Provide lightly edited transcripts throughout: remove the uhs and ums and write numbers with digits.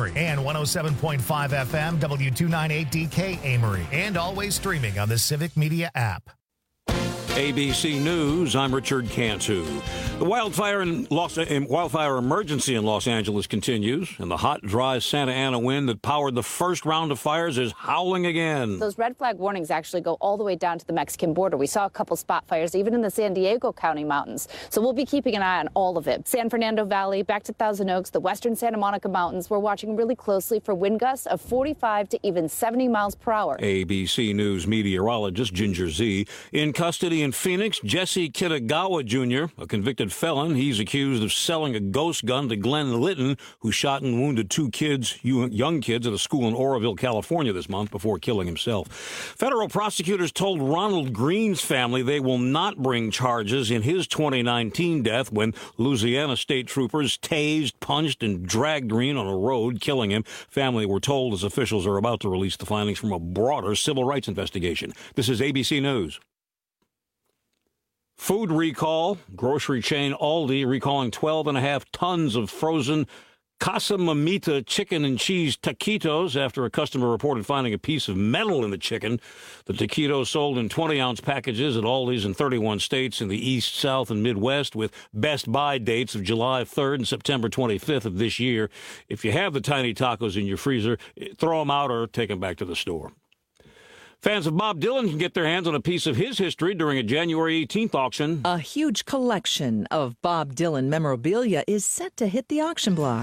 Amory, and 107.5 FM W298DK Amory, and always streaming on the Civic Media app. ABC News, I'm Richard Cantu. The wildfire emergency in Los Angeles continues, and the hot, dry Santa Ana wind that powered the first round of fires is howling again. Those red flag warnings actually go all the way down to the Mexican border. We saw a couple spot fires even in the San Diego County mountains. So we'll be keeping an eye on all of it. San Fernando Valley, back to Thousand Oaks, the western Santa Monica Mountains. We're watching really closely for wind gusts of 45 to even 70 miles per hour. ABC News meteorologist Ginger Z. In custody in Phoenix, Jesse Kitagawa Jr., a convicted felon. He's accused of selling a ghost gun to Glenn Litton, who shot and wounded two young kids at a school in Oroville, California this month before killing himself. Federal prosecutors told Ronald Green's family they will not bring charges in his 2019 death when Louisiana state troopers tased, punched, and dragged Green on a road, killing him. Family were told as officials are about to release the findings from a broader civil rights investigation. This is ABC News. Food recall. Grocery chain Aldi recalling 12.5 tons of frozen Casa Mamita chicken and cheese taquitos after a customer reported finding a piece of metal in the chicken. The taquitos sold in 20-ounce packages at Aldi's in 31 states in the East, South, and Midwest, with Best Buy dates of July 3rd and September 25th of this year. If you have the tiny tacos in your freezer, throw them out or take them back to the store. Fans of Bob Dylan can get their hands on a piece of his history during a January 18th auction. A huge collection of Bob Dylan memorabilia is set to hit the auction block.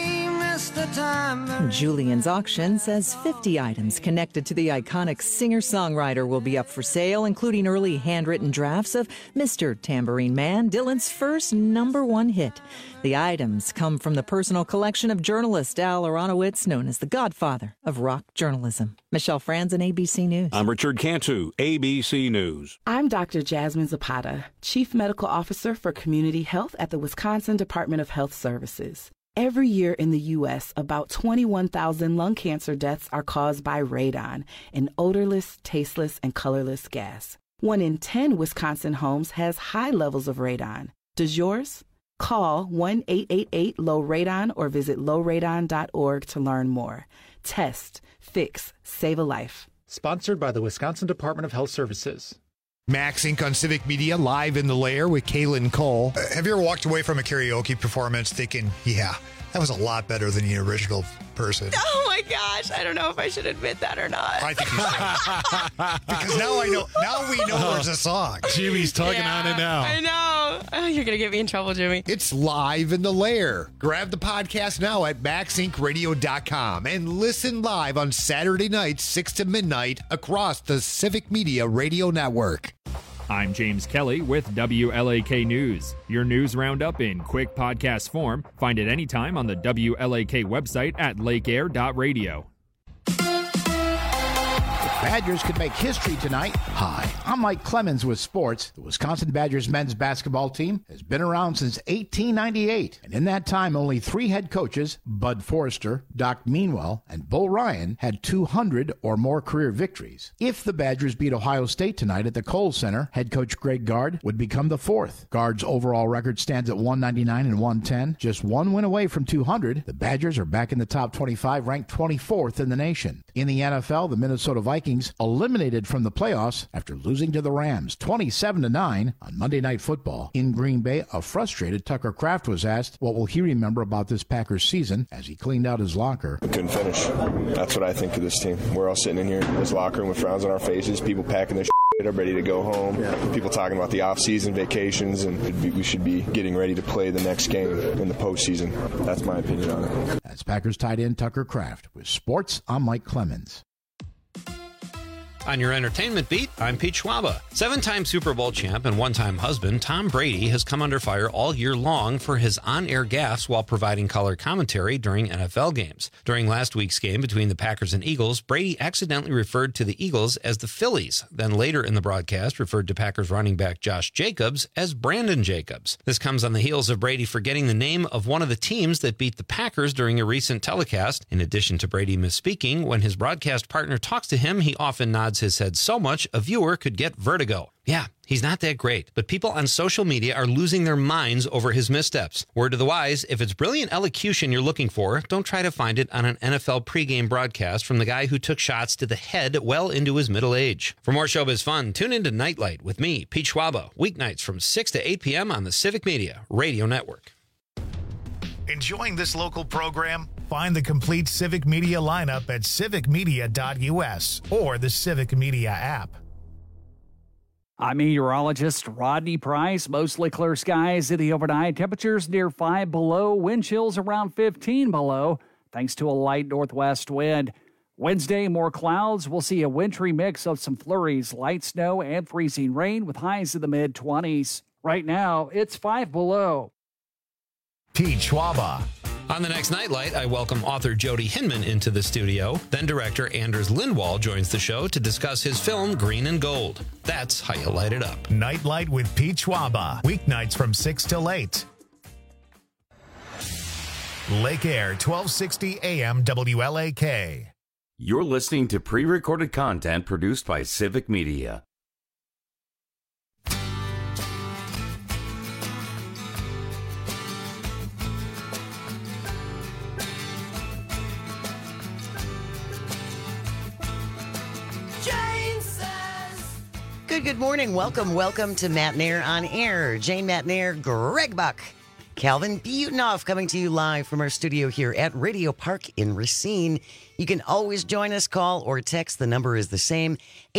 Julian's auction says 50 items connected to the iconic singer-songwriter will be up for sale, including early handwritten drafts of Mr. Tambourine Man, Dylan's first #1 hit. The items come from the personal collection of journalist Al Aronowitz, known as the godfather of rock journalism. Michelle Franzen, ABC News. I'm Richard Cantu, ABC News. I'm Dr. Jasmine Zapata, Chief Medical Officer for Community Health at the Wisconsin Department of Health Services. Every year in the U.S., about 21,000 lung cancer deaths are caused by radon, an odorless, tasteless, and colorless gas. 1 in 10 Wisconsin homes has high levels of radon. Does yours? Call 1-888-LOW-RADON or visit lowradon.org to learn more. Test, fix, save a life. Sponsored by the Wisconsin Department of Health Services. Max Inc. on Civic Media, live in the lair with Kaylin Cole. Have you ever walked away from a karaoke performance thinking, yeah, that was a lot better than the original person? Oh my gosh, I don't know if I should admit that or not. I think you should. Because now we know there's a song. Jimmy's talking on it now. I know. Oh, you're going to get me in trouble, Jimmy. It's live in the lair. Grab the podcast now at maxincradio.com and listen live on Saturday nights, 6 to midnight, across the Civic Media Radio Network. I'm James Kelly with WLAK News. Your news roundup in quick podcast form. Find it anytime on the WLAK website at lakeair.radio. Badgers could make history tonight. Hi, I'm Mike Clemens with sports. The Wisconsin Badgers men's basketball team has been around since 1898, and in that time, only 3 head coaches, Bud Forrester, Doc Meanwell, and Bull Ryan, had 200 or more career victories. If the Badgers beat Ohio State tonight at the Kohl Center, head coach Greg Gard would become the 4th. Gard's overall record stands at 199 and 110, just 1 win away from 200. The Badgers are back in the top 25, ranked 24th in the nation. In the NFL, the Minnesota Vikings eliminated from the playoffs after losing to the Rams 27-9 on Monday Night Football. In Green Bay, a frustrated Tucker Kraft was asked what will he remember about this Packers season as he cleaned out his locker. We couldn't finish. That's what I think of this team. We're all sitting in here in this locker room with frowns on our faces, people packing their shit up, ready to go home. People talking about the off-season vacations, and we should be getting ready to play the next game in the postseason. That's my opinion on it. That's Packers tight end Tucker Kraft. With sports, I'm Mike Clemens. On your entertainment beat, I'm Pete Schwaba. 7-time Super Bowl champ and 1-time husband Tom Brady has come under fire all year long for his on-air gaffes while providing color commentary during NFL games. During last week's game between the Packers and Eagles, Brady accidentally referred to the Eagles as the Phillies, then later in the broadcast referred to Packers running back Josh Jacobs as Brandon Jacobs. This comes on the heels of Brady forgetting the name of one of the teams that beat the Packers during a recent telecast. In addition to Brady misspeaking, when his broadcast partner talks to him, he often nods nods his head so much a viewer could get vertigo. Yeah, he's not that great, but people on social media are losing their minds over his missteps. Word to the wise, if it's brilliant elocution you're looking for, don't try to find it on an NFL pregame broadcast from the guy who took shots to the head well into his middle age. For more showbiz fun, tune into Nightlight with me, Pete Schwaba, weeknights from 6 to 8 p.m. on the Civic Media Radio Network. Enjoying this local program? Find the complete Civic Media lineup at civicmedia.us or the Civic Media app. I'm meteorologist Rodney Price. Mostly clear skies in the overnight. Temperatures near 5 below. Wind chills around 15 below, thanks to a light northwest wind. Wednesday, more clouds. We'll see a wintry mix of some flurries, light snow, and freezing rain with highs in the mid-20s. Right now, it's 5 below. Pete Schwaba. On the next Nightlight, I welcome author Jody Hinman into the studio. Then director Anders Lindwall joins the show to discuss his film Green and Gold. That's how you light it up. Nightlight with Pete Schwaba. Weeknights from 6 till 8. Lake Air, 1260 AM WLAK. You're listening to pre-recorded content produced by Civic Media. Good morning. Welcome to Matt Nair on Air. Jane Matt Nair, Greg Buck, Calvin Butenoff coming to you live from our studio here at Radio Park in Racine. You can always join us, call or text. The number is the same,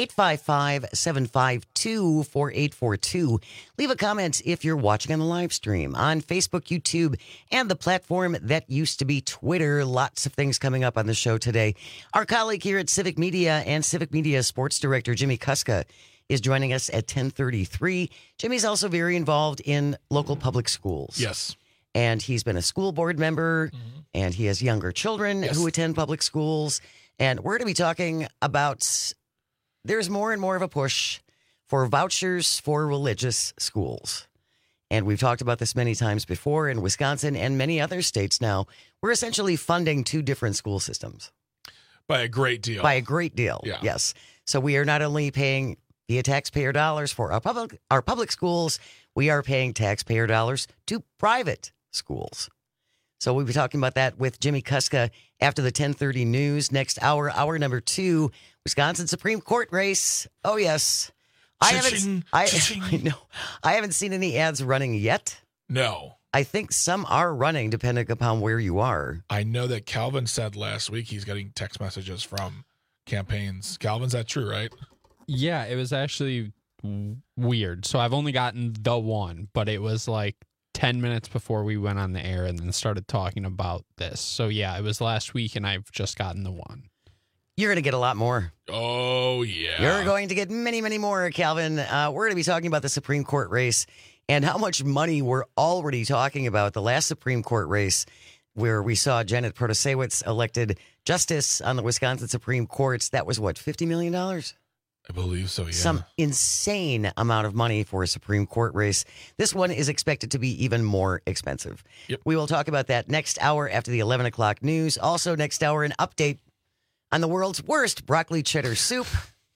855-752-4842. Leave a comment if you're watching on the live stream on Facebook, YouTube, and the platform that used to be Twitter. Lots of things coming up on the show today. Our colleague here at Civic Media and Civic Media Sports Director Jimmy Kuska is joining us at 10:33. Jimmy's also very involved in local public schools. Yes. And he's been a school board member, and he has younger children who attend public schools. And we're going to be talking about there's more and more of a push for vouchers for religious schools. And we've talked about this many times before in Wisconsin and many other states now. We're essentially funding two different school systems. By a great deal. Yeah. Yes. So we are not only paying via taxpayer dollars for our public schools, we are paying taxpayer dollars to private schools. So we'll be talking about that with Jimmy Kuska after the 10:30 news. Next hour, hour number 2, Wisconsin Supreme Court race. Oh, yes. I haven't seen any ads running yet. No. I think some are running depending upon where you are. I know that Calvin said last week he's getting text messages from campaigns. Calvin's that true, right? Yeah, it was actually weird. So I've only gotten the one, but it was like 10 minutes before we went on the air and then started talking about this. So yeah, it was last week and I've just gotten the one. You're going to get a lot more. Oh, yeah. You're going to get many, many more, Calvin. We're going to be talking about the Supreme Court race and how much money we're already talking about. The last Supreme Court race where we saw Janet Protasiewicz elected justice on the Wisconsin Supreme Court. That was what, $50 million? I believe so, yeah. Some insane amount of money for a Supreme Court race. This one is expected to be even more expensive. Yep. We will talk about that next hour after the 11 o'clock news. Also, next hour, an update on the world's worst broccoli cheddar soup.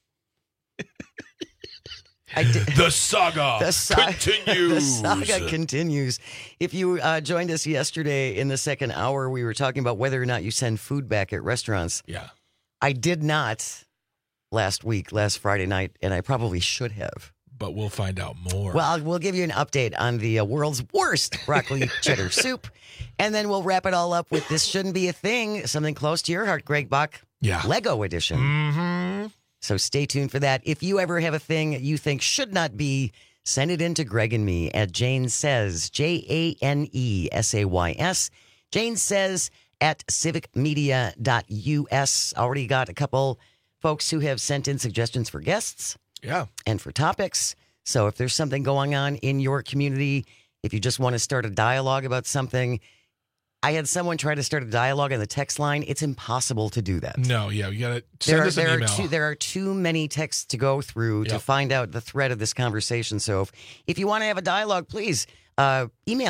The saga continues. The saga continues. If you joined us yesterday in the second hour, we were talking about whether or not you send food back at restaurants. Yeah. I did not last Friday night, and I probably should have. But we'll find out more. Well, we'll give you an update on the world's worst broccoli cheddar soup, and then we'll wrap it all up with This Shouldn't Be a Thing, something close to your heart, Greg Buck. Yeah. Lego edition. Mm-hmm. So stay tuned for that. If you ever have a thing you think should not be, send it in to Greg and me at Jane Says, JaneSays, Jane Says at civicmedia.us. Already got a couple folks who have sent in suggestions for guests and for topics. So if there's something going on in your community, if you just want to start a dialogue about something, I had someone try to start a dialogue on the text line. It's impossible to do that. No, yeah, you got to send us an email. There are too many texts to go through to find out the thread of this conversation. So if you want to have a dialogue, please email me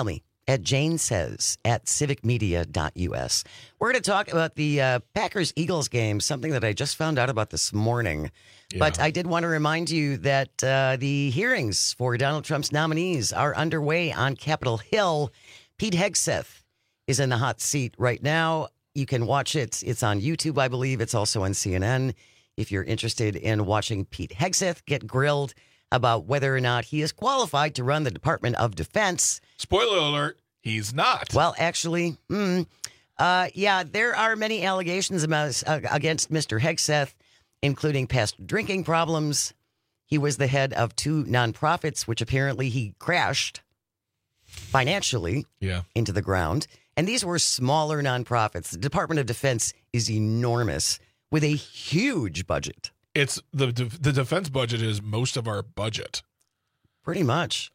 at janesays@civicmedia.us. We're going to talk about the Packers-Eagles game, something that I just found out about this morning. Yeah. But I did want to remind you that the hearings for Donald Trump's nominees are underway on Capitol Hill. Pete Hegseth is in the hot seat right now. You can watch it. It's on YouTube, I believe. It's also on CNN. If you're interested in watching Pete Hegseth get grilled about whether or not he is qualified to run the Department of Defense. Spoiler alert, he's not. Well, actually, there are many allegations against Mr. Hegseth, including past drinking problems. He was the head of 2 nonprofits, which apparently he crashed financially into the ground. And these were smaller nonprofits. The Department of Defense is enormous with a huge budget. It's the defense budget is most of our budget. Pretty much.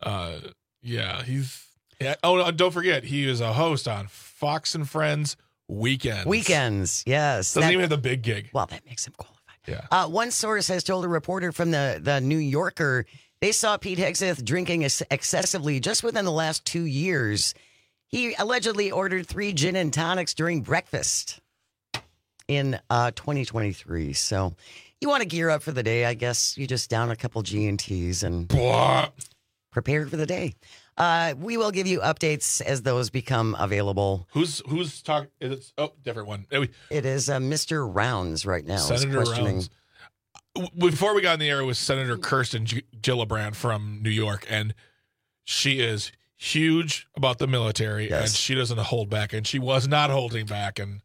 Don't forget, he is a host on Fox and Friends Weekends. Weekends, yes. Doesn't even have the big gig. Well, that makes him qualified. Yeah. One source has told a reporter from the New Yorker they saw Pete Hegseth drinking excessively just within the last 2 years. He allegedly ordered 3 gin and tonics during breakfast in 2023. So you want to gear up for the day, I guess. You just down a couple G&Ts and prepare for the day. We will give you updates as those become available. Who's talking? Different one. It is Mr. Rounds right now. Senator Rounds. Before we got in the air, it was Senator Kirsten Gillibrand from New York, and she is huge about the military, and she doesn't hold back, and she was not holding back, and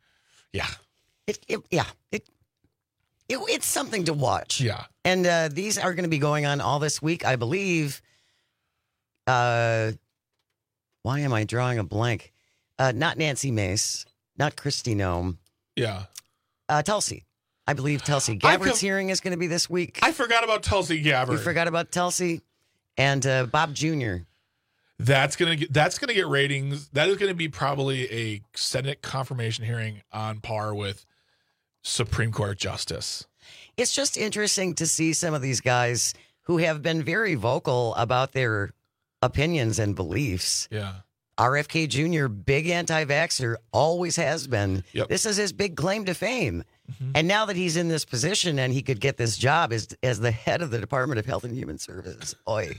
it's something to watch. Yeah, and these are going to be going on all this week, I believe. Why am I drawing a blank? Not Nancy Mace, not Kristi Noem. Yeah, Tulsi. I believe Tulsi Gabbard's hearing is going to be this week. I forgot about Tulsi Gabbard. You forgot about Tulsi and Bob Jr. That's gonna get ratings. That is going to be probably a Senate confirmation hearing on par with Supreme Court justice. It's just interesting to see some of these guys who have been very vocal about their opinions and beliefs. Yeah. RFK Jr., big anti-vaxxer, always has been. Yep. This is his big claim to fame. Mm-hmm. And now that he's in this position and he could get this job as the head of the Department of Health and Human Services,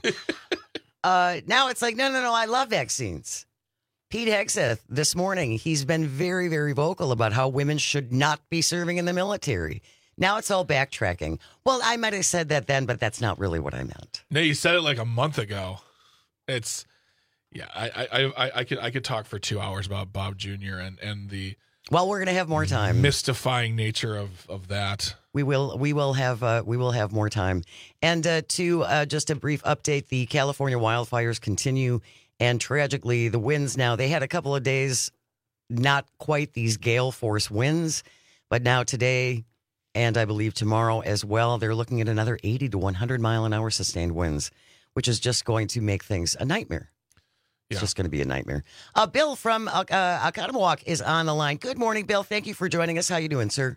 now it's like, no, I love vaccines. Pete Hegseth, this morning, he's been very, very vocal about how women should not be serving in the military. Now it's all backtracking. Well, I might have said that then, but that's not really what I meant. No, you said it like a month ago. It's... Yeah, I could talk for 2 hours about Bob Jr. and the we're gonna have more time. Mystifying nature of that. We will have more time. And just a brief update: the California wildfires continue, and tragically, the winds now. They had a couple of days, not quite these gale force winds, but now today, and I believe tomorrow as well, they're looking at another 80 to 100 mile an hour sustained winds, which is just going to make things a nightmare. It's just going to be a nightmare. Bill from Oconomowoc is on the line. Good morning, Bill. Thank you for joining us. How you doing, sir?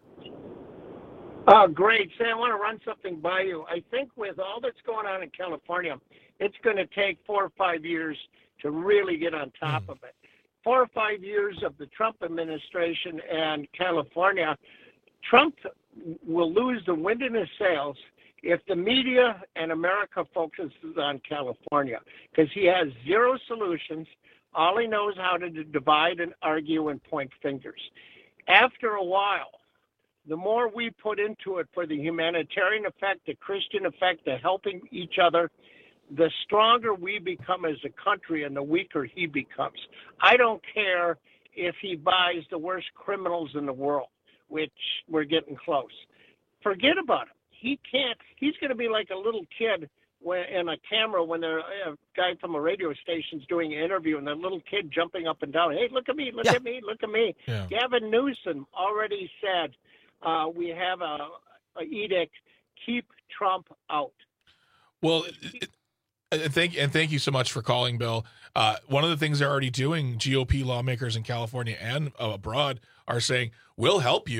Great. Say, I want to run something by you. I think with all that's going on in California, it's going to take 4 or 5 years to really get on top of it. 4 or 5 years of the Trump administration and California, Trump will lose the wind in his sails if the media and America focuses on California, because he has zero solutions. All he knows how to divide and argue and point fingers. After a while, the more we put into it for the humanitarian effect, the Christian effect, the helping each other, the stronger we become as a country and the weaker he becomes. I don't care if he buys the worst criminals in the world, which we're getting close. Forget about it. He can't. He's going to be like a little kid in a camera when a guy from a radio station's doing an interview and the little kid jumping up and down. Hey, look at me, look at me, look at me. Yeah. Gavin Newsom already said we have a edict, keep Trump out. Well, thank you so much for calling, Bill. One of the things they're already doing, GOP lawmakers in California and abroad are saying, we'll help you,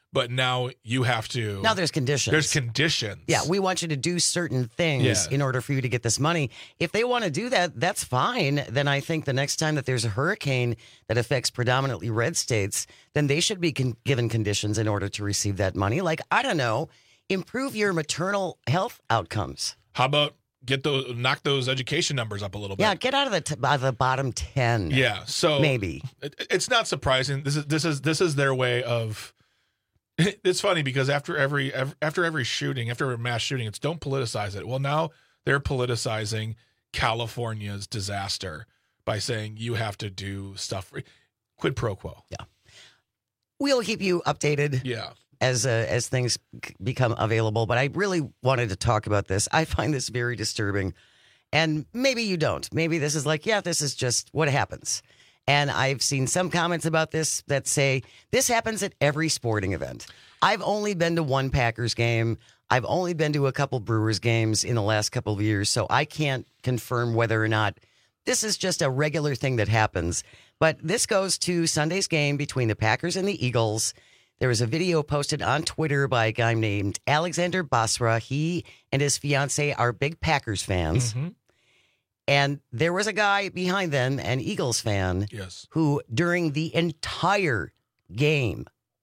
But now you have to. Now there's conditions. There's conditions. Yeah, we want you to do certain things in order for you to get this money. If they want to do that, that's fine. Then I think the next time that there's a hurricane that affects predominantly red states, then they should be given conditions in order to receive that money. Like, I don't know, improve your maternal health outcomes. How about knock those education numbers up a little bit? Yeah, get out of the bottom 10. Yeah, so maybe it's not surprising. This is their way of. It's funny because after every shooting, after a mass shooting, it's don't politicize it. Well, now they're politicizing California's disaster by saying you have to do stuff. Quid pro quo. Yeah, we'll keep you updated. Yeah. As things become available, but I really wanted to talk about this. I find this very disturbing, and maybe you don't. Maybe this is like, yeah, this is just what happens. And I've seen some comments about this that say this happens at every sporting event. I've only been to one Packers game. I've only been to a couple Brewers games in the last couple of years, so I can't confirm whether or not this is just a regular thing that happens. But this goes to Sunday's game between the Packers and the Eagles. There was a video posted on Twitter by a guy named Alexander Basra. He and his fiance are big Packers fans. Mm-hmm. And there was a guy behind them, an Eagles fan, who during the entire game,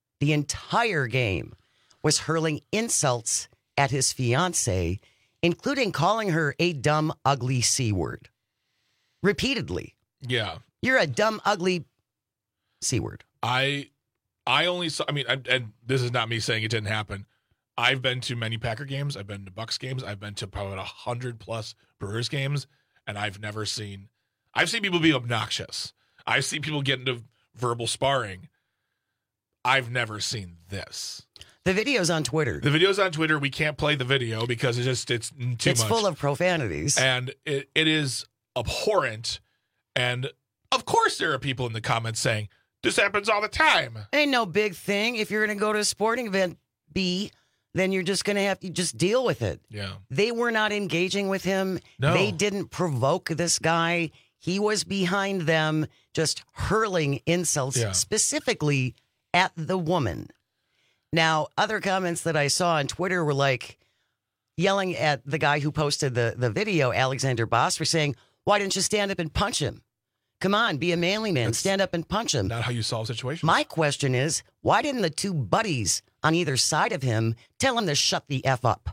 was hurling insults at his fiance, including calling her a dumb, ugly C word. Repeatedly. Yeah. You're a dumb, ugly C word. I only saw, and this is not me saying it didn't happen. I've been to many Packer games. I've been to Bucs games. I've been to probably 100+ Brewers games. And I've seen people be obnoxious. I've seen people get into verbal sparring. I've never seen this. The video's on Twitter. We can't play the video because it's too much. It's full of profanities. And it is abhorrent. And of course there are people in the comments saying, this happens all the time. Ain't no big thing. If you're going to go to a sporting event, then you're just going to have to just deal with it. Yeah. They were not engaging with him. No. They didn't provoke this guy. He was behind them just hurling insults specifically at the woman. Now, other comments that I saw on Twitter were like yelling at the guy who posted the video, Alexander Boss, for saying, why didn't you stand up and punch him? Come on, be a manly man. Stand up and punch him. Not how you solve situations. My question is, why didn't the two buddies on either side of him tell him to shut the F up?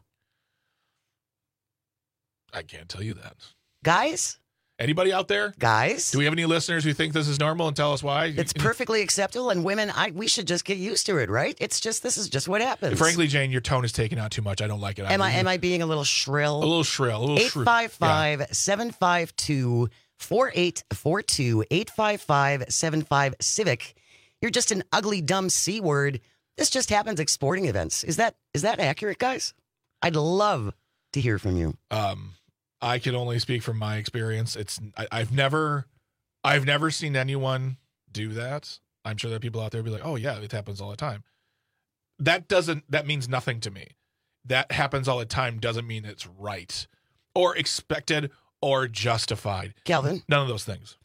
I can't tell you that. Guys? Anybody out there? Guys? Do we have any listeners who think this is normal and tell us why? It's perfectly acceptable, and women, we should just get used to it, right? This is just what happens. Frankly, Jane, your tone is taking out too much. I don't like it. Am I being a little shrill? A little shrill. 855-752-4842, 855-75-Civic. You're just an ugly, dumb C word. This just happens at sporting events. Is that accurate, guys? I'd love to hear from you. I can only speak from my experience. I've never seen anyone do that. I'm sure there are people out there who be like, oh yeah, it happens all the time. That means nothing to me. That happens all the time doesn't mean it's right or expected or justified. Calvin? None of those things.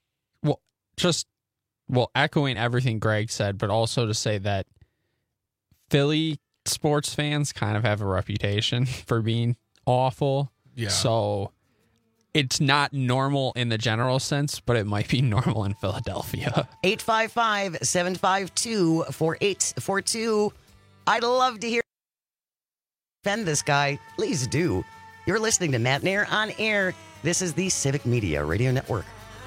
Well, echoing everything Greg said, but also to say that Philly sports fans kind of have a reputation for being awful. Yeah. So it's not normal in the general sense, but it might be normal in Philadelphia. 855-752-4842. I'd love to hear defend this guy. Please do. You're listening to Matt Nair on air. This is the Civic Media Radio Network.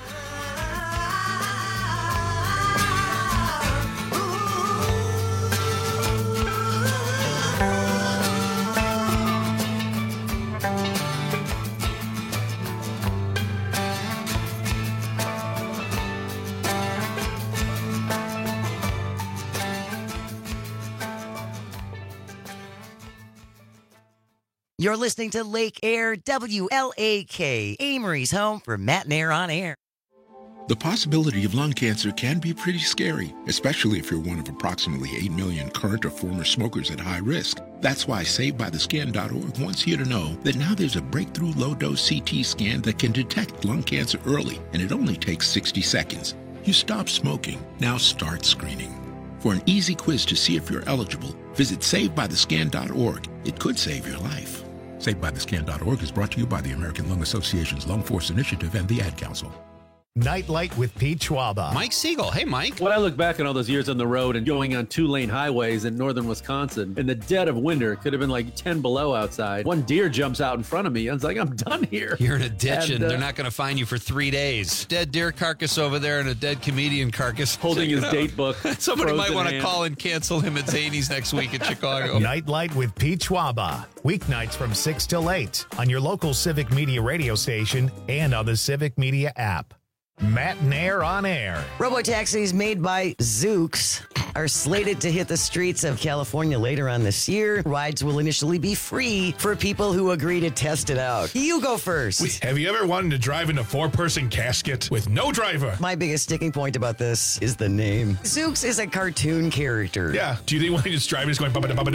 You're listening to Lake Air, WLAK, Amory's home for Matt Nair on air. The possibility of lung cancer can be pretty scary, especially if you're one of approximately 8 million current or former smokers at high risk. That's why SaveByTheScan.org wants you to know that now there's a breakthrough low-dose CT scan that can detect lung cancer early, and it only takes 60 seconds. You stop smoking, now start screening. For an easy quiz to see if you're eligible, visit SaveByTheScan.org. It could save your life. SaveByTheScan.org is brought to you by the American Lung Association's Lung Force Initiative and the Ad Council. Nightlight with Pete Schwaba. Mike Siegel. Hey, Mike. When I look back on all those years on the road and going on 2-lane highways in northern Wisconsin, in the dead of winter, it could have been like 10 below outside. One deer jumps out in front of me. I was like, I'm done here. You're in a ditch and they're not going to find you for 3 days. Dead deer carcass over there and a dead comedian carcass. Holding his date book. Somebody might want to call and cancel him at Zany's next week in Chicago. Nightlight with Pete Schwaba. Weeknights from 6 till 8 on your local Civic Media radio station and on the Civic Media app. Matt Nair on air. Robotaxis made by Zoox are slated to hit the streets of California later on this year. Rides will initially be free for people who agree to test it out. You go first. Have you ever wanted to drive in a 4-person casket with no driver? My biggest sticking point about this is the name. Zoox is a cartoon character. Yeah. Do you think when he's driving, he's going...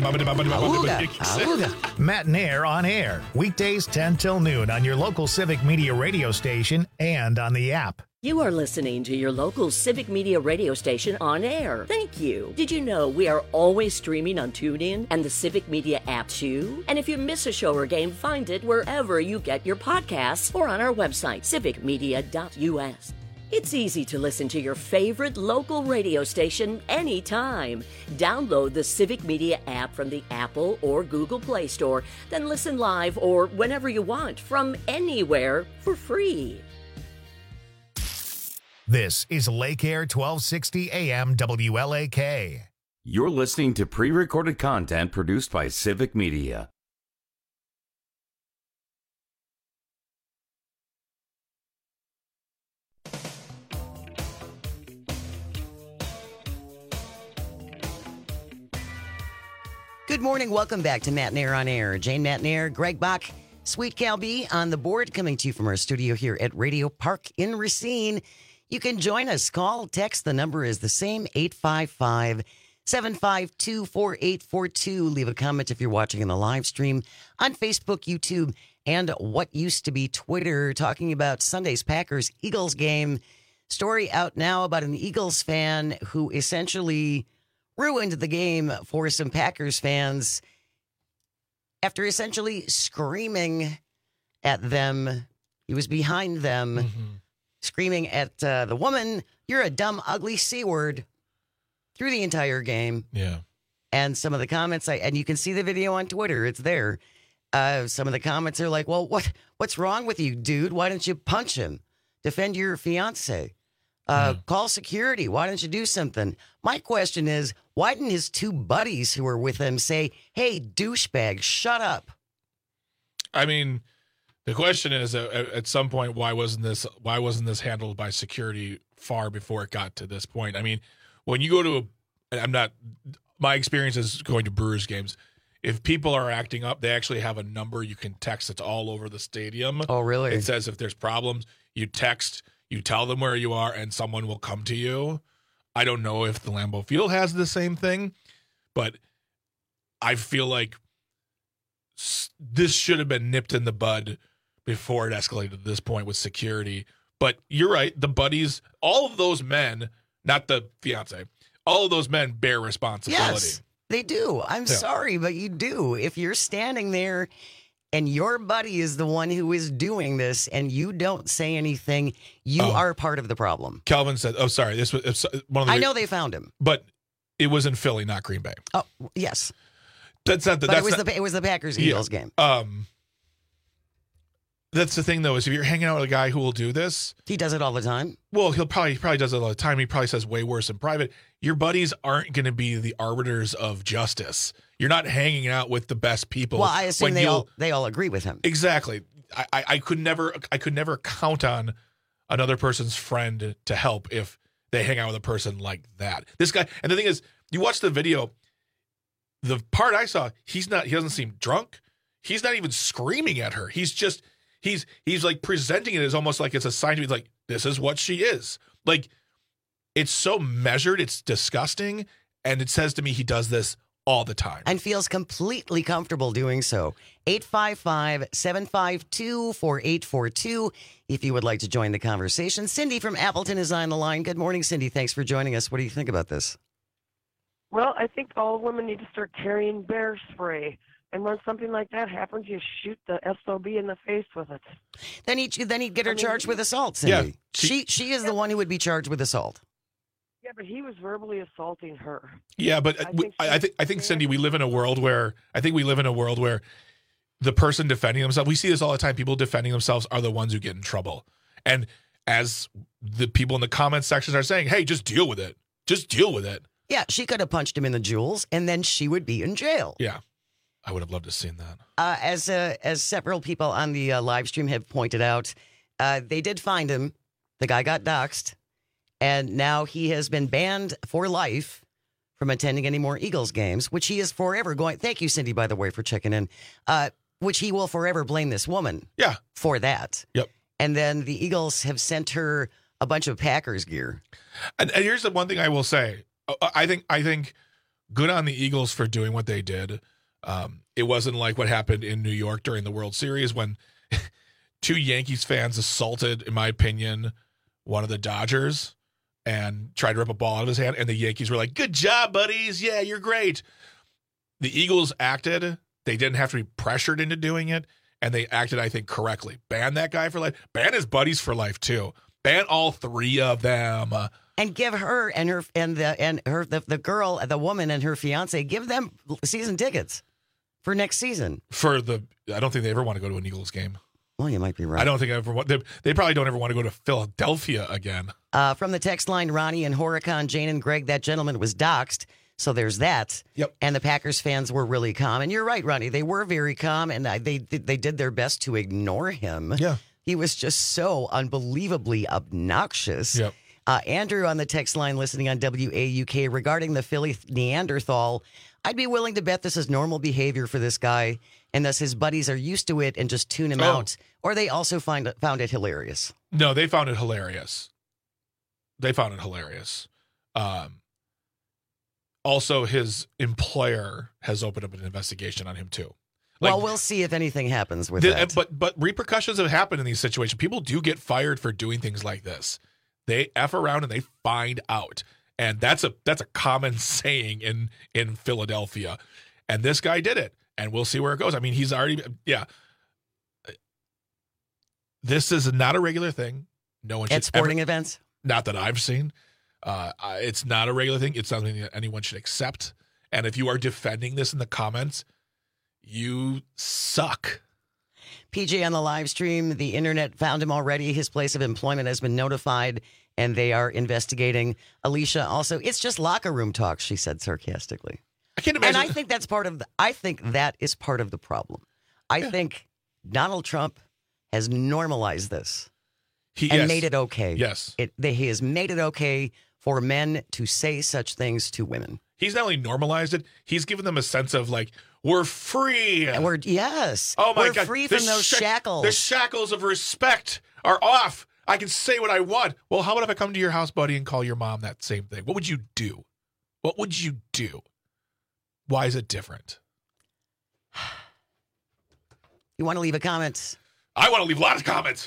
Matt Nair on air. Weekdays 10 till noon on your local Civic Media radio station and on the app. You are listening to your local Civic Media radio station on air. Thank you. Did you know we are always streaming on TuneIn and the Civic Media app too? And if you miss a show or game, find it wherever you get your podcasts or on our website, civicmedia.us. It's easy to listen to your favorite local radio station anytime. Download the Civic Media app from the Apple or Google Play Store, then listen live or whenever you want from anywhere for free. This is Lake Air 1260 AM WLAK. You're listening to pre-recorded content produced by Civic Media. Good morning. Welcome back to Matt Nair on Air. Jane Matt Nair, Greg Bach, Sweet Cal B on the board, coming to you from our studio here at Radio Park in Racine. You can join us. Call, text. The number is the same, 855-752-4842. Leave a comment if you're watching in the live stream on Facebook, YouTube, and what used to be Twitter, talking about Sunday's Packers-Eagles game. Story out now about an Eagles fan who essentially ruined the game for some Packers fans after essentially screaming at them. He was behind them, screaming at the woman, "You're a dumb, ugly C-word," through the entire game. Yeah. And some of the comments, and you can see the video on Twitter, it's there. Some of the comments are like, well, what's wrong with you, dude? Why don't you punch him? Defend your fiance. Call security. Why don't you do something? My question is, why didn't his two buddies who were with him say, "Hey, douchebag, shut up"? I mean, the question is, at some point, why wasn't this handled by security far before it got to this point? I mean, when you go to my experience is going to Brewers games. If people are acting up, they actually have a number you can text. It's all over the stadium. Oh, really? It says if there's problems, you text, you tell them where you are, and someone will come to you. I don't know if the Lambeau Field has the same thing, but I feel like this should have been nipped in the bud before it escalated to this point with security. But you're right. The buddies, all of those men, not the fiance, all of those men bear responsibility. Yes, they do. I'm sorry, but you do. If you're standing there and your buddy is the one who is doing this and you don't say anything, you are part of the problem. Calvin said, "Oh, sorry. This was one of the." I know they found him, but it was in Philly, not Green Bay. Oh, yes. That's not the. But it was the Packers-Eagles game. That's the thing, though, is if you're hanging out with a guy who will do this, he does it all the time. Well, he probably does it all the time. He probably says way worse in private. Your buddies aren't going to be the arbiters of justice. You're not hanging out with the best people. Well, I assume they all agree with him. Exactly. I could never count on another person's friend to help if they hang out with a person like that. This guy, and the thing is, you watch the video. The part I saw, he doesn't seem drunk. He's not even screaming at her. He's just. He's like presenting it as almost like it's a sign to be like, this is what she is. Like, it's so measured, it's disgusting, and it says to me he does this all the time. And feels completely comfortable doing so. 855-752-4842 if you would like to join the conversation. Cindy from Appleton is on the line. Good morning, Cindy. Thanks for joining us. What do you think about this? Well, I think all women need to start carrying bear spray. And when something like that happens, you shoot the SOB in the face with it. Then he'd get her charged with assault, Cindy. Yeah, she is the one who would be charged with assault. Yeah, but he was verbally assaulting her. Yeah, but I think Cindy, we live in a world where the person defending themselves, we see this all the time, people defending themselves are the ones who get in trouble. And as the people in the comments sections are saying, hey, just deal with it. Just deal with it. Yeah, she could have punched him in the jewels, and then she would be in jail. Yeah, I would have loved to have seen that. As several people on the live stream have pointed out, they did find him. The guy got doxxed, and now he has been banned for life from attending any more Eagles games, which he is forever going. Thank you, Cindy, by the way, for checking in. Which he will forever blame this woman. Yeah, for that. Yep. And then the Eagles have sent her a bunch of Packers gear. And here's the one thing I will say. I think good on the Eagles for doing what they did. It wasn't like what happened in New York during the World Series when two Yankees fans assaulted, in my opinion, one of the Dodgers and tried to rip a ball out of his hand. And the Yankees were like, good job, buddies. Yeah, you're great. The Eagles acted. They didn't have to be pressured into doing it. And they acted, I think, correctly. Ban that guy for life. Ban his buddies for life, too. Ban all three of them. And give her and the girl, the woman and her fiance, give them season tickets for next season. I don't think they ever want to go to an Eagles game. Well, you might be right. I don't think they probably don't ever want to go to Philadelphia again. From the text line, Ronnie and Horicon, Jane and Greg, that gentleman was doxxed. So there's that. Yep. And the Packers fans were really calm. And you're right, Ronnie. They were very calm, and they did their best to ignore him. Yeah. He was just so unbelievably obnoxious. Yep. Andrew on the text line listening on WAUK regarding the Philly Neanderthal, I'd be willing to bet this is normal behavior for this guy, and thus his buddies are used to it and just tune him out. Or they also found it hilarious. No, they found it hilarious. Also, his employer has opened up an investigation on him, too. Well, we'll see if anything happens with that. But repercussions have happened in these situations. People do get fired for doing things like this. They F around and they find out. And that's a common saying in Philadelphia. And this guy did it. And we'll see where it goes. I mean, he's already, yeah. This is not a regular thing. No one should at sporting events? Not that I've seen. It's not a regular thing. It's something that anyone should accept. And if you are defending this in the comments, you suck. PJ on the live stream, the internet found him already. His place of employment has been notified, and they are investigating. Alicia also, it's just locker room talk, she said sarcastically. I can't imagine. And I think that's that is part of the problem. I think Donald Trump has normalized this and made it okay. Yes. He has made it okay for men to say such things to women. He's not only normalized it, he's given them a sense of like, we're free. Oh my God. We're free from those shackles. The shackles of respect are off. I can say what I want. Well, how about if I come to your house, buddy, and call your mom that same thing? What would you do? What would you do? Why is it different? You want to leave a comment? I want to leave lots of comments.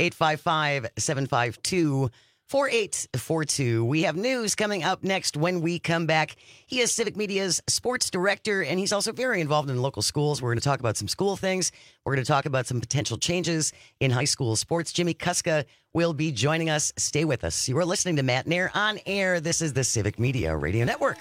855-752-4842. We have news coming up next when we come back. He is Civic Media's sports director, and he's also very involved in local schools. We're going to talk about some school things. We're going to talk about some potential changes in high school sports. Jimmy Kuska will be joining us. Stay with us. You are listening to Matt Nair on air. This is the Civic Media Radio Network.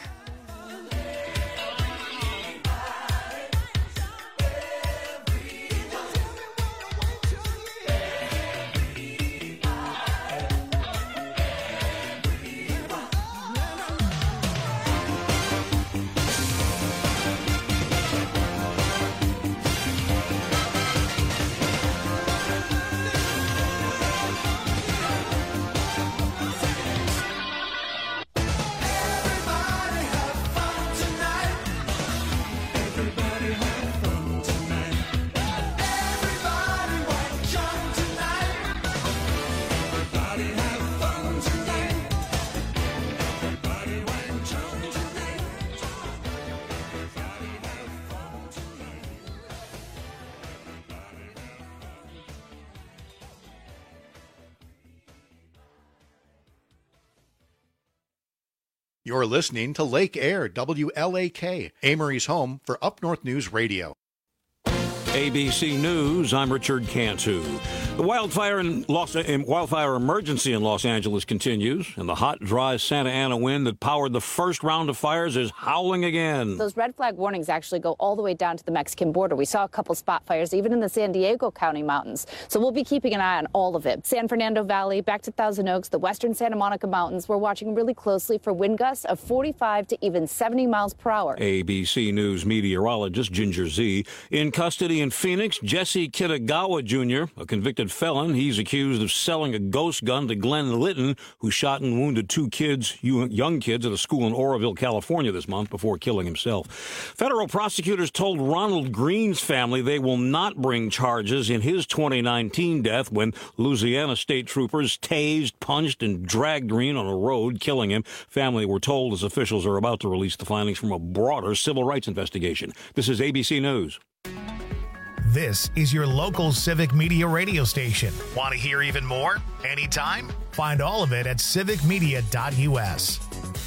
You're listening to Lake Air, WLAK, Amory's home for Up North News Radio. ABC News, I'm Richard Cantu. The wildfire emergency in Los Angeles continues, and the hot, dry Santa Ana wind that powered the first round of fires is howling again. Those red flag warnings actually go all the way down to the Mexican border. We saw a couple spot fires even in the San Diego County mountains, so we'll be keeping an eye on all of it. San Fernando Valley, back to Thousand Oaks, the western Santa Monica Mountains, we're watching really closely for wind gusts of 45 to even 70 miles per hour. ABC News meteorologist Ginger Z. In custody in Phoenix, Jesse Kitagawa Jr., a convicted felon. He's accused of selling a ghost gun to Glenn Litton, who shot and wounded two young kids at a school in Oroville, California this month before killing himself. Federal prosecutors told Ronald Green's family they will not bring charges in his 2019 death when Louisiana state troopers tased, punched, and dragged Green on a road, killing him. Family were told as officials are about to release the findings from a broader civil rights investigation. This is ABC News. This is your local Civic Media radio station. Want to hear even more? Anytime? Find all of it at civicmedia.us.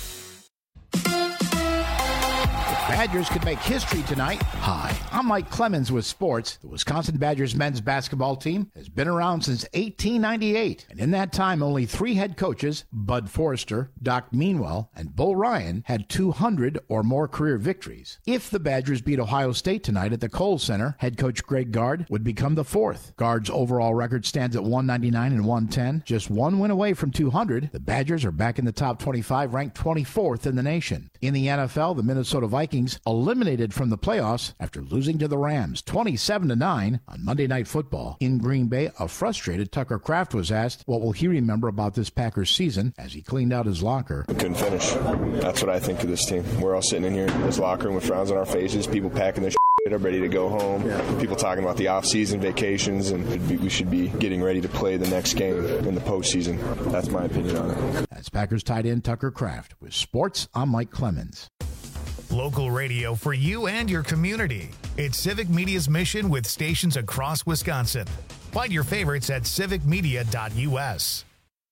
Badgers could make history tonight. Hi, I'm Mike Clemens with sports. The Wisconsin Badgers men's basketball team has been around since 1898, and in that time, only 3 head coaches, Bud Forrester, Doc Meanwell, and Bull Ryan, had 200 or more career victories. If the Badgers beat Ohio State tonight at the Kohl Center, head coach Greg Gard would become the 4th. Gard's overall record stands at 199 and 110, just 1 win away from 200. The Badgers are back in the top 25, ranked 24th in the nation. In the NFL, the Minnesota Vikings eliminated from the playoffs after losing to the Rams 27-9 on Monday Night Football. In Green Bay, a frustrated Tucker Kraft was asked what will he remember about this Packers season as he cleaned out his locker. We couldn't finish. That's what I think of this team. We're all sitting in here in this locker room with frowns on our faces, people packing their are ready to go home. People talking about the off-season vacations, and we should be getting ready to play the next game in the postseason. That's my opinion on it. That's Packers tight end Tucker Kraft. With sports, I'm Mike Clemens. Local radio for you and your community. It's Civic Media's mission with stations across Wisconsin. Find your favorites at civicmedia.us.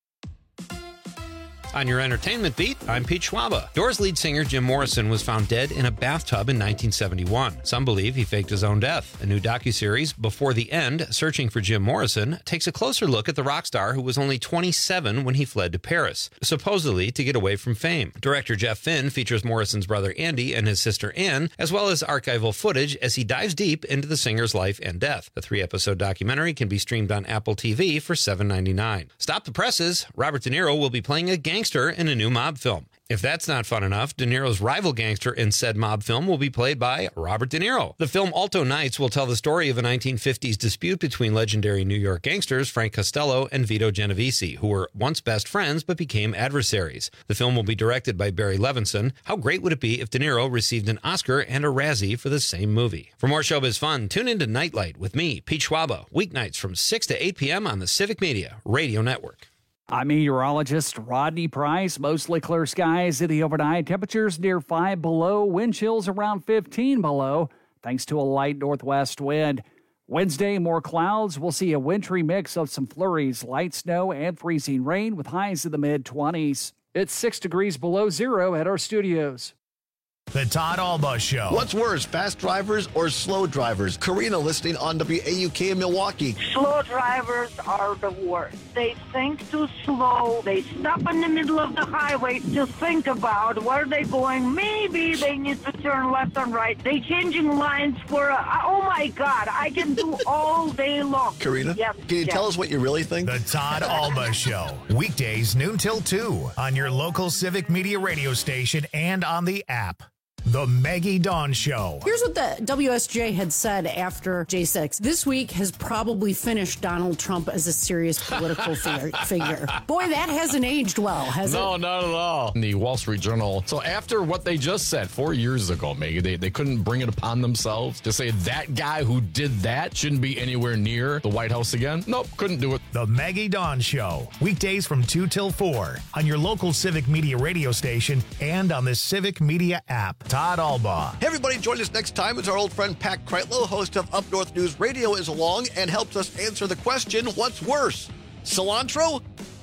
On your entertainment beat, I'm Pete Schwaba. Doors lead singer Jim Morrison was found dead in a bathtub in 1971. Some believe he faked his own death. A new docuseries, Before the End, Searching for Jim Morrison, takes a closer look at the rock star who was only 27 when he fled to Paris, supposedly to get away from fame. Director Jeff Finn features Morrison's brother Andy and his sister Ann, as well as archival footage as he dives deep into the singer's life and death. The 3-episode documentary can be streamed on Apple TV for $7.99. Stop the presses. Robert De Niro will be playing a gangster in a new mob film. If that's not fun enough, De Niro's rival gangster in said mob film will be played by Robert De Niro. The film Alto Nights will tell the story of a 1950s dispute between legendary New York gangsters Frank Costello and Vito Genovese, who were once best friends but became adversaries. The film will be directed by Barry Levinson. How great would it be if De Niro received an Oscar and a Razzie for the same movie? For more showbiz fun, tune into Nightlight with me, Pete Schwaba, weeknights from 6 to 8 p.m. on the Civic Media Radio Network. I'm meteorologist Rodney Price. Mostly clear skies in the overnight. Temperatures near 5 below. Wind chills around 15 below, thanks to a light northwest wind. Wednesday, more clouds. We'll see a wintry mix of some flurries, light snow, and freezing rain with highs in the mid-20s. It's 6 degrees below zero at our studios. The Todd Alba Show. What's worse, fast drivers or slow drivers? Karina listening on WAUK in Milwaukee. Slow drivers are the worst. They think too slow. They stop in the middle of the highway to think about where they're going. Maybe they need to turn left and right. They changing lines for oh my God, I can do all day long. Karina, can you tell us what you really think? The Todd Alba Show. Weekdays noon till 2 on your local Civic Media radio station and on the app. The Maggie Dawn Show. Here's what the WSJ had said after J6. This week has probably finished Donald Trump as a serious political figure. Boy, that hasn't aged well, has it? No, not at all. The Wall Street Journal. So after what they just said 4 years ago, Maggie, they couldn't bring it upon themselves to say that guy who did that shouldn't be anywhere near the White House again. Nope, couldn't do it. The Maggie Dawn Show. Weekdays from 2 till 4 on your local Civic Media radio station and on the Civic Media app. Todd Alba. Hey everybody, join us next time as our old friend Pat Kreitlow, host of Up North News Radio, is along and helps us answer the question, what's worse, cilantro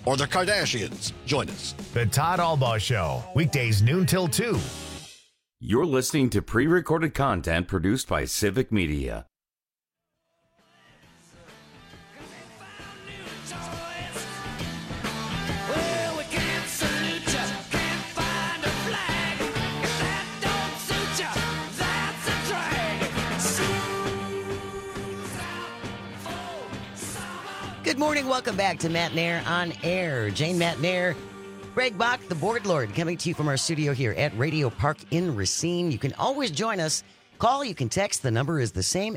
or the Kardashians. Join us. The Todd Albaugh Show, weekdays noon till 2. You're listening to pre-recorded content produced by Civic Media. Good morning. Welcome back to Matt Nair on Air. Jane Matt Nair, Greg Bach, the board lord, coming to you from our studio here at Radio Park in Racine. You can always join us. Call, you can text. The number is the same,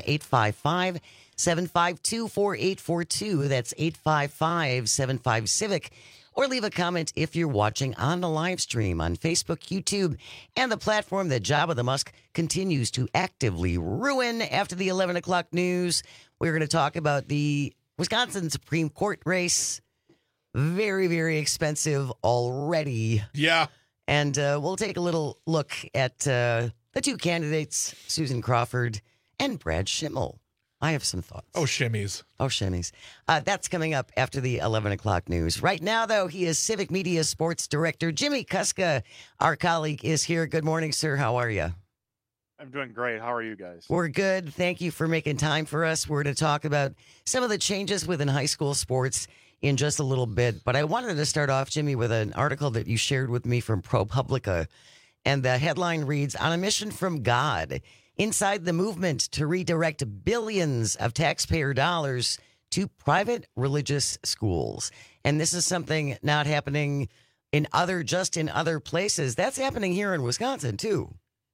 855-752-4842. That's 855-75-CIVIC. Or leave a comment if you're watching on the live stream on Facebook, YouTube, and the platform that Jabba the Musk continues to actively ruin. After the 11 o'clock news, we're going to talk about the Wisconsin Supreme Court race. Very, very expensive already. Yeah. And we'll take a little look at the two candidates, Susan Crawford and Brad Schimmel. I have some thoughts. Oh, shimmies. That's coming up after the 11 o'clock news. Right now, though, he is Civic Media Sports Director. Jimmy Kuska, our colleague, is here. Good morning, sir. How are you? I'm doing great. How are you guys? We're good. Thank you for making time for us. We're going to talk about some of the changes within high school sports in just a little bit. But I wanted to start off, Jimmy, with an article that you shared with me from ProPublica. And the headline reads, "On a mission from God, inside the movement to redirect billions of taxpayer dollars to private religious schools." And this is something not happening in other places. That's happening here in Wisconsin, too.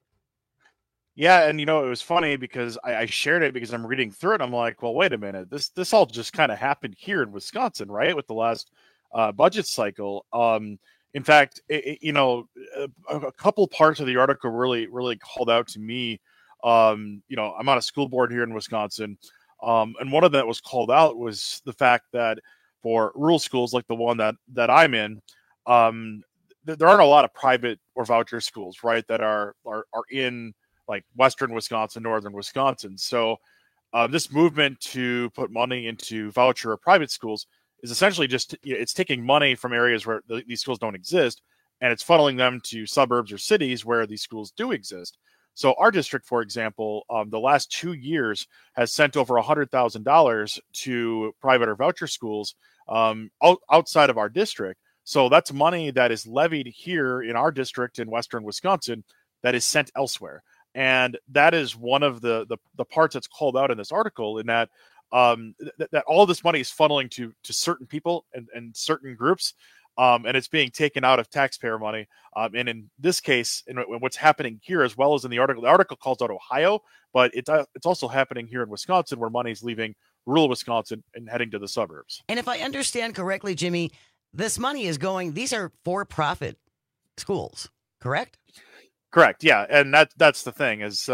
Yeah, and it was funny because I shared it because I'm reading through it. I'm like, well, wait a minute. This all just kind of happened here in Wisconsin, right? With the last budget cycle. In fact, a couple parts of the article really called out to me. I'm on a school board here in Wisconsin, and one of that was called out was the fact that for rural schools like the one that I'm in, there aren't a lot of private or voucher schools, right? That are in like Western Wisconsin, Northern Wisconsin. So this movement to put money into voucher or private schools is essentially just, it's taking money from areas where these schools don't exist, and it's funneling them to suburbs or cities where these schools do exist. So our district, for example, the last 2 years has sent over $100,000 to private or voucher schools outside of our district. So that's money that is levied here in our district in Western Wisconsin that is sent elsewhere. And that is one of the parts that's called out in this article, in that that all this money is funneling to certain people and certain groups, and it's being taken out of taxpayer money. And in this case, in what's happening here, as well as in the article calls out Ohio, but it's also happening here in Wisconsin, where money's leaving rural Wisconsin and heading to the suburbs. And if I understand correctly, Jimmy, this money is these are for-profit schools, correct? Correct. Yeah. And that's the thing is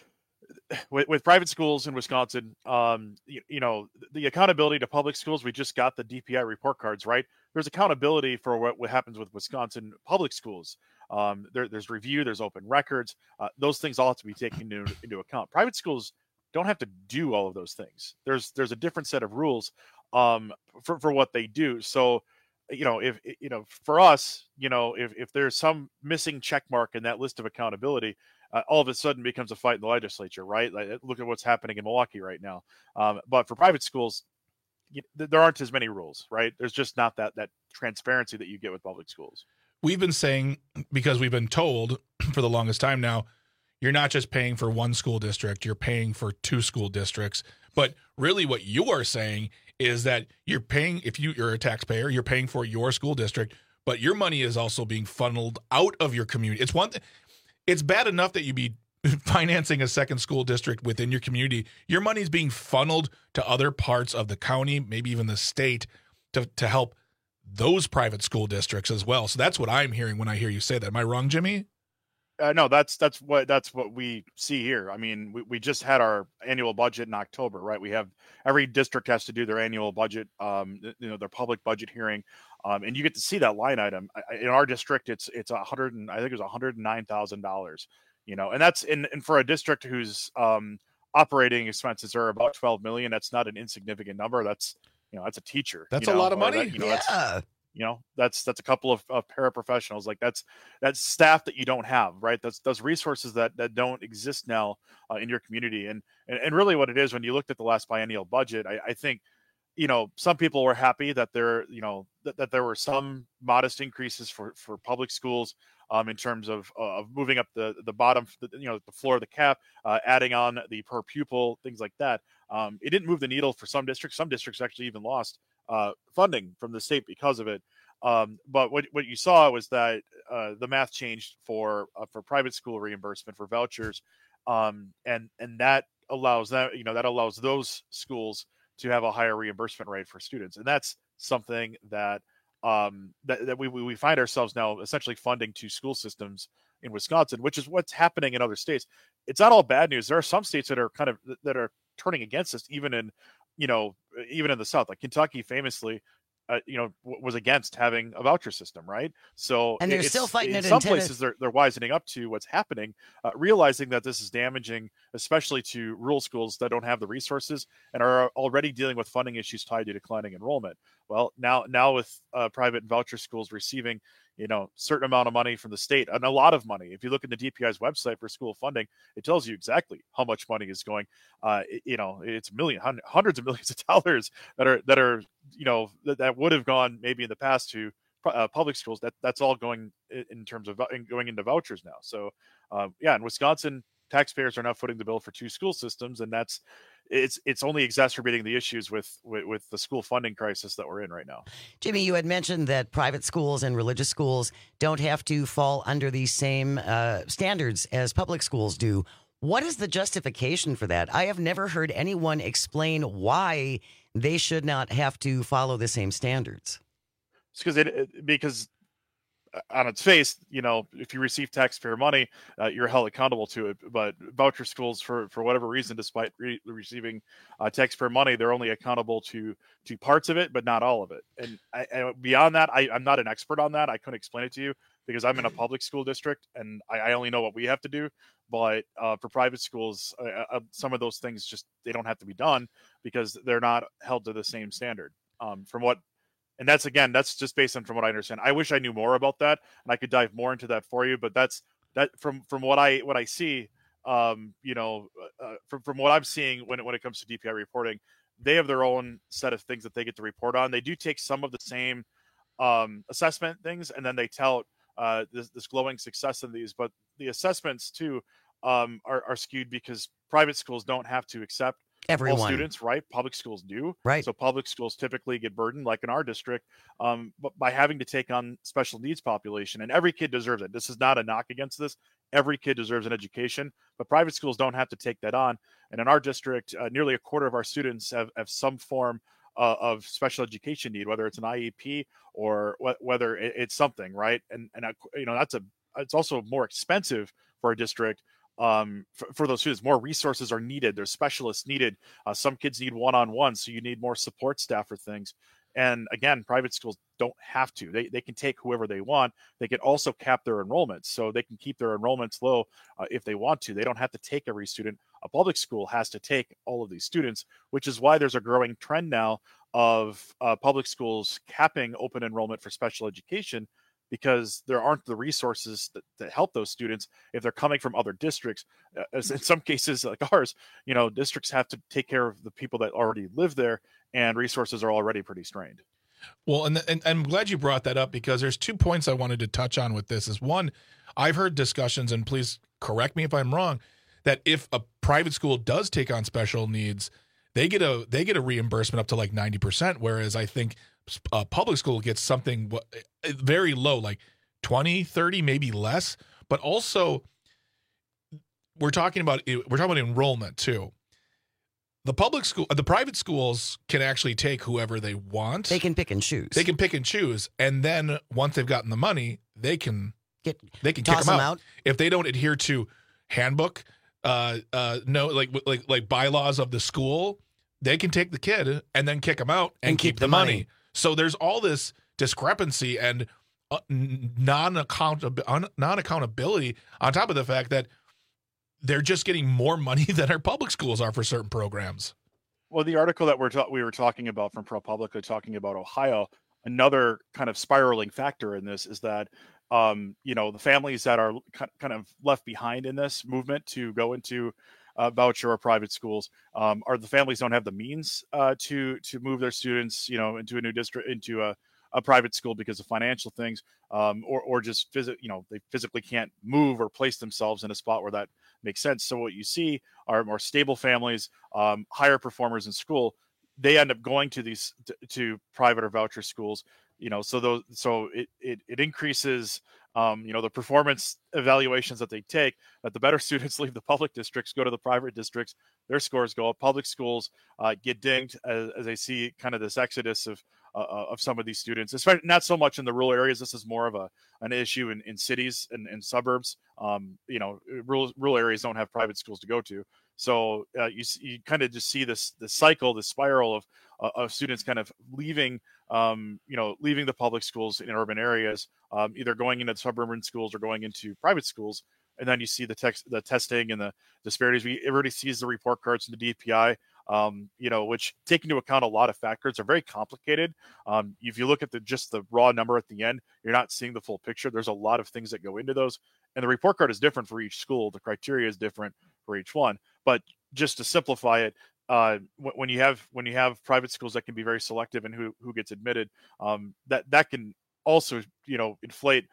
with private schools in Wisconsin, the accountability to public schools, we just got the DPI report cards, right? There's accountability for what happens with Wisconsin public schools. There's review, there's open records. Those things all have to be taken into account. Private schools don't have to do all of those things. There's a different set of rules for what they do. So, if for us, if there's some missing check mark in that list of accountability, all of a sudden becomes a fight in the legislature, right? Like, look at what's happening in Milwaukee right now. But for private schools, there aren't as many rules, right? There's just not that transparency that you get with public schools. We've been saying, because we've been told for the longest time now, you're not just paying for one school district, you're paying for two school districts. But really what you are saying is that you're paying, if you're a taxpayer, you're paying for your school district, but your money is also being funneled out of your community. It's one thing. It's bad enough that you be financing a second school district within your community. Your money is being funneled to other parts of the county, maybe even the state, to help those private school districts as well. So that's what I'm hearing when I hear you say that. Am I wrong, Jimmy? No, that's what we see here. I mean, we just had our annual budget in October, right? We have every district has to do their annual budget, their public budget hearing, and you get to see that line item. In our district, it's $109,000. And that's and for a district whose operating expenses are about $12 million. That's not an insignificant number. That's a teacher. That's a lot of money. that's a couple of paraprofessionals. Like that's staff that you don't have, right? That's resources that don't exist now in your community. And really what it is, when you looked at the last biennial budget, I think, some people were happy that that there were some modest increases for public schools in terms of moving up the bottom, the floor of the cap, adding on the per pupil, things like that. It didn't move the needle for some districts. Some districts actually even lost funding from the state because of it. But what you saw was that the math changed for private school reimbursement for vouchers, and that allows that allows those schools to have a higher reimbursement rate for students, and that's something that that we find ourselves now essentially funding two school systems in Wisconsin, which is what's happening in other states. It's not all bad news. There are some states that are turning against us, even in the South, like Kentucky famously was against having a voucher system, right? So and they're still fighting it. In some places they're wisening up to what's happening, realizing that this is damaging, especially to rural schools that don't have the resources and are already dealing with funding issues tied to declining enrollment. Well, now with private and voucher schools receiving certain amount of money from the state, and a lot of money. If you look at the DPI's website for school funding, it tells you exactly how much money is going. It's hundreds of millions of dollars that would have gone maybe in the past to public schools. That's all going in terms of going into vouchers now. So in Wisconsin, taxpayers are now footing the bill for two school systems, and it's only exacerbating the issues with the school funding crisis that we're in right now. Jimmy, you had mentioned that private schools and religious schools don't have to fall under the same standards as public schools do. What is the justification for that? I have never heard anyone explain why they should not have to follow the same standards. It's because on its face, if you receive taxpayer money, you're held accountable to it. But voucher schools, for whatever reason, despite receiving taxpayer money, they're only accountable to parts of it, but not all of it. And beyond that, I'm not an expert on that. I couldn't explain it to you because I'm in a public school district and I only know what we have to do. But for private schools, some of those things they don't have to be done because they're not held to the same standard. And that's just based on from what I understand. I wish I knew more about that and I could dive more into that for you. But that's from what I see, from what I'm seeing when it comes to DPI reporting, they have their own set of things that they get to report on. They do take some of the same assessment things, and then they tout this glowing success in these. But the assessments too are skewed because private schools don't have to accept everyone. All students, right? Public schools do. Right. So public schools typically get burdened, like in our district, but by having to take on special needs population. And every kid deserves it. This is not a knock against this. Every kid deserves an education, but private schools don't have to take that on. And in our district, nearly a quarter of our students have some form of special education need, whether it's an IEP or whether it's something, right? And it's also more expensive for a district. For those students, more resources are needed. There's specialists needed. Some kids need one-on-one, so you need more support staff for things. And again, private schools don't have to. They can take whoever they want. They can also cap their enrollments, so they can keep their enrollments low if they want to. They don't have to take every student. A public school has to take all of these students, which is why there's a growing trend now of public schools capping open enrollment for special education, because there aren't the resources that help those students if they're coming from other districts. As in some cases like ours, districts have to take care of the people that already live there, and resources are already pretty strained. Well, and I'm glad you brought that up, because there's 2 points I wanted to touch on with this. Is one, I've heard discussions, and please correct me if I'm wrong, that if a private school does take on special needs, they get a reimbursement up to like 90%, whereas I think a public school gets something very low, like 20, 30, maybe less. But also, we're talking about enrollment too. The private schools can actually take whoever they want. They can pick and choose. And then once they've gotten the money, they can kick them out if they don't adhere to handbook, like bylaws of the school. They can take the kid and then kick them out and keep the money. So there's all this discrepancy and non-accountability on top of the fact that they're just getting more money than our public schools are for certain programs. Well, the article that we were talking about from ProPublica, talking about Ohio, another kind of spiraling factor in this is that the families that are kind of left behind in this movement to go into voucher or private schools are the families don't have the means to move their students, into a new district, into a private school because of financial things, or just they physically can't move or place themselves in a spot where that makes sense. So what you see are more stable families, higher performers in school. They end up going to these to private or voucher schools. So it increases, the performance evaluations that they take, that the better students leave the public districts, go to the private districts, their scores go up. Public schools get dinged as they see kind of this exodus of some of these students, especially not so much in the rural areas. This is more of an issue in cities and suburbs. Rural areas don't have private schools to go to. So you kind of just see this cycle, this spiral of students kind of leaving the public schools in urban areas, either going into suburban schools or going into private schools. And then you see the testing and the disparities. Everybody sees the report cards from the DPI, which take into account a lot of factors. Are very complicated. If you look at just the raw number at the end, you're not seeing the full picture. There's a lot of things that go into those. And the report card is different for each school. The criteria is different for each one. But just to simplify it, when you have private schools that can be very selective in who gets admitted, that can also inflate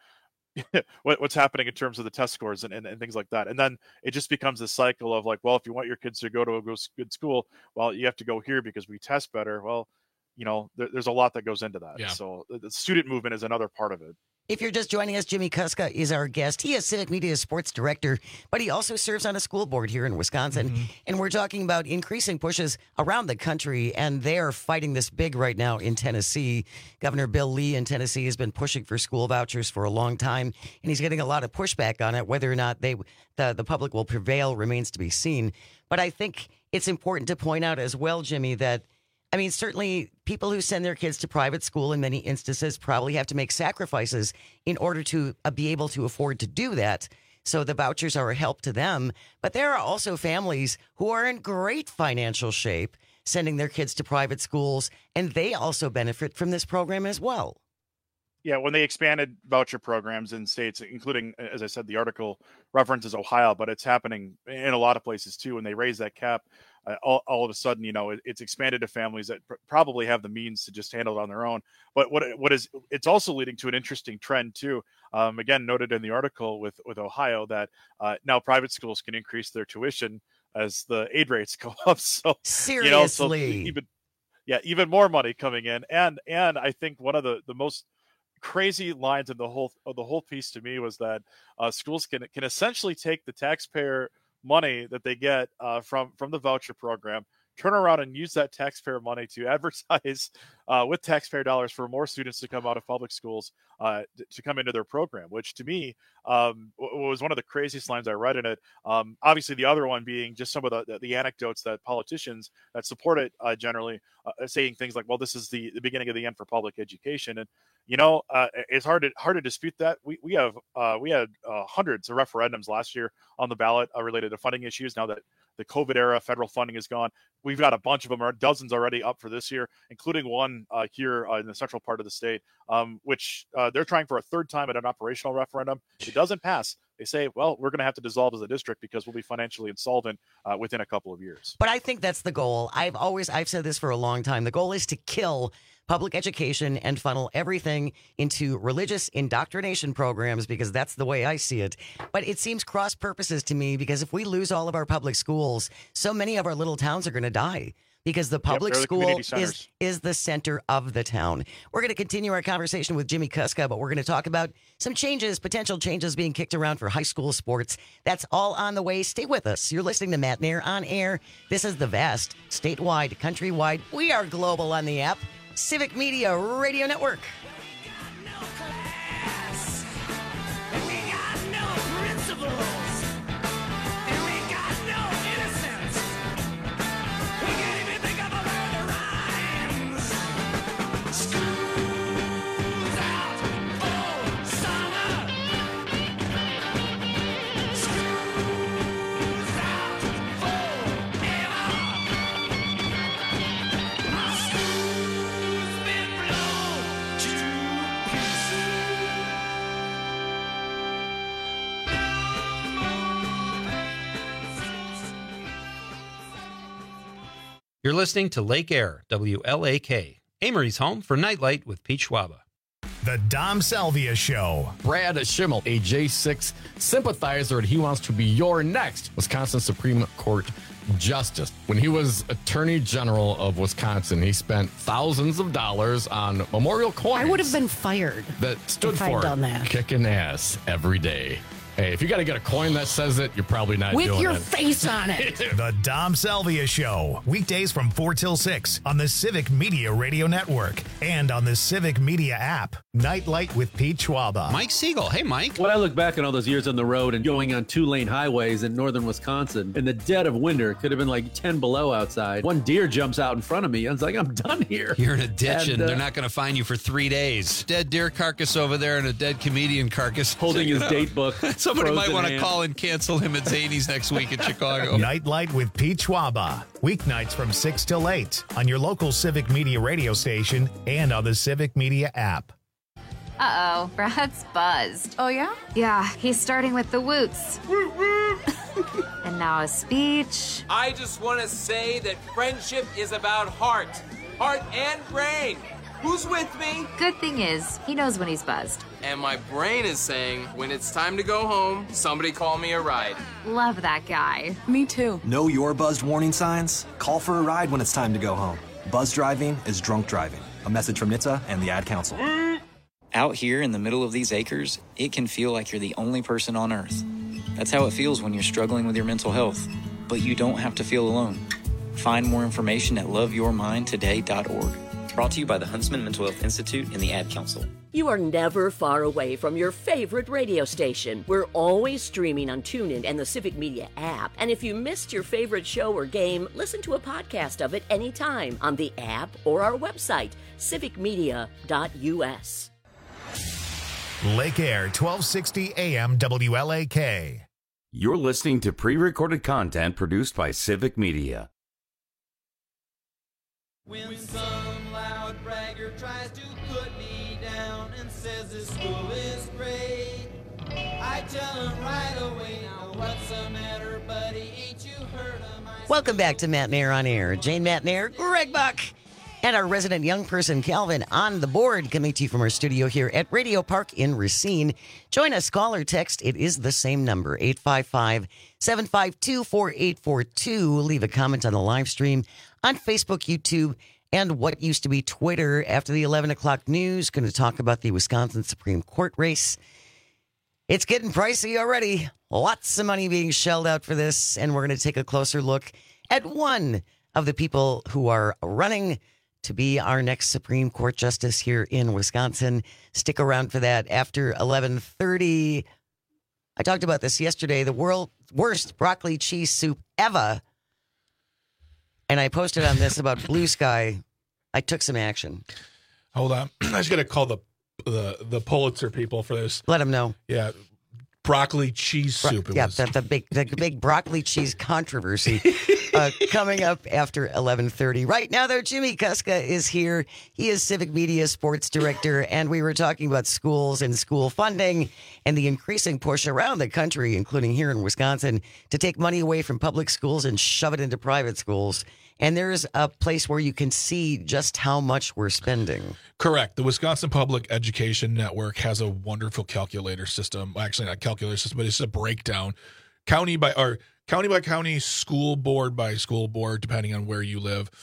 what's happening in terms of the test scores and things like that. And then it just becomes this cycle of like, well, if you want your kids to go to a good school, well, you have to go here because we test better. Well, there's a lot that goes into that. Yeah. So the student movement is another part of it. If you're just joining us, Jimmy Kuska is our guest. He is Civic Media Sports Director, but he also serves on a school board here in Wisconsin. Mm-hmm. And we're talking about increasing pushes around the country, and they're fighting this big right now in Tennessee. Governor Bill Lee in Tennessee has been pushing for school vouchers for a long time, and he's getting a lot of pushback on it. Whether or not the public will prevail remains to be seen. But I think it's important to point out as well, Jimmy, that certainly people who send their kids to private school in many instances probably have to make sacrifices in order to be able to afford to do that. So the vouchers are a help to them. But there are also families who are in great financial shape sending their kids to private schools, and they also benefit from this program as well. Yeah, when they expanded voucher programs in states, including, as I said, the article references Ohio, but it's happening in a lot of places too. When they raise that cap, all of a sudden, it's expanded to families that probably have the means to just handle it on their own. But it's also leading to an interesting trend too. Again, noted in the article with Ohio that now private schools can increase their tuition as the aid rates go up. So seriously, even more money coming in, and I think one of the most crazy lines in the whole piece to me was that schools can essentially take the taxpayer money that they get from the voucher program, turn around and use that taxpayer money to advertise with taxpayer dollars for more students to come out of public schools to come into their program, which to me was one of the craziest lines I read in it. Obviously, the other one being just some of the anecdotes that politicians that support it generally saying things like, well, this is the beginning of the end for public education. And it's hard to dispute that. We had hundreds of referendums last year on the ballot related to funding issues. Now that the COVID era federal funding is gone, we've got a bunch of them, or dozens already up for this year, including one here in the central part of the state, which they're trying for a third time at an operational referendum. It doesn't pass. They say, well, we're going to have to dissolve as a district because we'll be financially insolvent within a couple of years. But I think that's the goal. I've said this for a long time. The goal is to kill public education and funnel everything into religious indoctrination programs, because that's the way I see it. But it seems cross purposes to me, because if we lose all of our public schools, so many of our little towns are going to die, because the public school is the center of the town. We're going to continue our conversation with Jimmy Kuska, but we're going to talk about some potential changes being kicked around for high school sports. That's all on the way. Stay with us. You're listening to Matt Nair on air. This is the vast, statewide, countrywide. We are global on the app. Civic Media Radio Network. You're listening to Lake Air, WLAK, Amory's home for Nightlight with Pete Schwaba. The Dom Salvia Show. Brad Schimmel, a J6 sympathizer, and he wants to be your next Wisconsin Supreme Court justice. When he was Attorney General of Wisconsin, he spent thousands of dollars on memorial coins. I would have been fired. That stood if I'd for done that. kicking ass every day. Hey, if you got to get a coin that says it, you're probably not With doing your it. face on it. The Dom Salvia Show. Weekdays from 4 till 6 on the Civic Media Radio Network and on the Civic Media app. Nightlight with Pete Schwaba. Mike Siegel. Hey, Mike. When I look back on all those years on the road and going on 2-lane highways in northern Wisconsin, in the dead of winter, it could have been like 10 below outside. One deer jumps out in front of me. I was like, I'm done here. You're in a ditch and they're not going to find you for 3 days. Dead deer carcass over there and a dead comedian carcass. Holding his date book. Somebody might want to call and cancel him at Zany's next week in Chicago. Nightlight with Pete Schwaba. Weeknights from 6 till 8 on your local Civic Media radio station and on the Civic Media app. Uh-oh, Brad's buzzed. Oh, yeah? Yeah, he's starting with the woots. And now a speech. I just want to say that friendship is about heart and brain. Who's with me? Good thing is, he knows when he's buzzed. And my brain is saying, when it's time to go home, somebody call me a ride. Love that guy. Me too. Know your buzzed warning signs? Call for a ride when it's time to go home. Buzz driving is drunk driving. A message from NHTSA and the Ad Council. Out here in the middle of these acres, it can feel like you're the only person on Earth. That's how it feels when you're struggling with your mental health. But you don't have to feel alone. Find more information at loveyourmindtoday.org. Brought to you by the Huntsman Mental Health Institute and the Ad Council. You are never far away from your favorite radio station. We're always streaming on TuneIn and the Civic Media app. And if you missed your favorite show or game, listen to a podcast of it anytime on the app or our website, civicmedia.us. Lake Air, 1260 AM WLAK. You're listening to pre-recorded content produced by Civic Media. When some loud bragger tries to put me down and says this school is great, I tell him right away, now what's the matter, buddy? Ain't you heard of my... Welcome back to Matt Nair on Air. Jane Matt Nair, Greg Buck, and our resident young person, Calvin, on the board, coming to you from our studio here at Radio Park in Racine. Join us, call or text. It is the same number, 855-752-4842. Leave a comment on the live stream on Facebook, YouTube, and what used to be Twitter. After the 11 o'clock news, going to talk about the Wisconsin Supreme Court race. It's getting pricey already. Lots of money being shelled out for this, and we're going to take a closer look at one of the people who are running to be our next Supreme Court justice here in Wisconsin. Stick around for that after 11:30. I talked about this yesterday, the world's worst broccoli cheese soup ever. And I posted on this about Blue Sky. I took some action. Hold on. I just got to call the Pulitzer people for this. Let them know. Yeah. Broccoli cheese soup. The big broccoli cheese controversy coming up after 11:30. Right now, though, Jimmy Kuska is here. He is Civic Media Sports Director, and we were talking about schools and school funding and the increasing push around the country, including here in Wisconsin, to take money away from public schools and shove it into private schools. And there's a place where you can see just how much we're spending. Correct. The Wisconsin Public Education Network has a wonderful calculator system. Well, actually, not calculator system, but it's a breakdown, county by county, school board by school board, depending on where you live.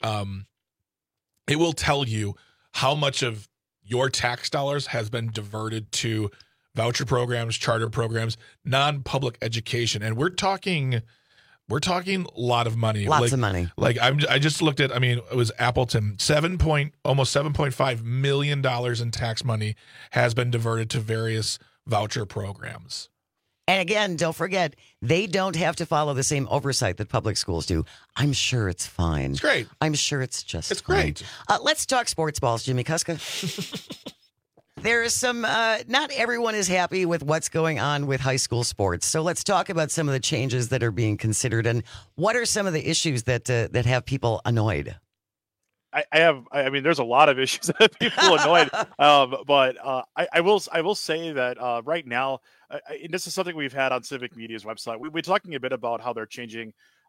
It will tell you how much of your tax dollars has been diverted to voucher programs, charter programs, non-public education, and we're talking a lot of money. Lots of money. Like I just looked at. I mean, it was Appleton. Almost $7.5 million in tax money has been diverted to various voucher programs. And again, don't forget, they don't have to follow the same oversight that public schools do. I'm sure it's fine. It's great. I'm sure it's just It's fine. great. Let's talk sports balls, Jimmy Kuska. There is some, not everyone is happy with what's going on with high school sports. So let's talk about some of the changes that are being considered and what are some of the issues that have people annoyed. I mean, there's a lot of issues that have people annoyed, but I will say that right now, and this is something we've had on Civic Media's website. We're talking a bit about how they're changing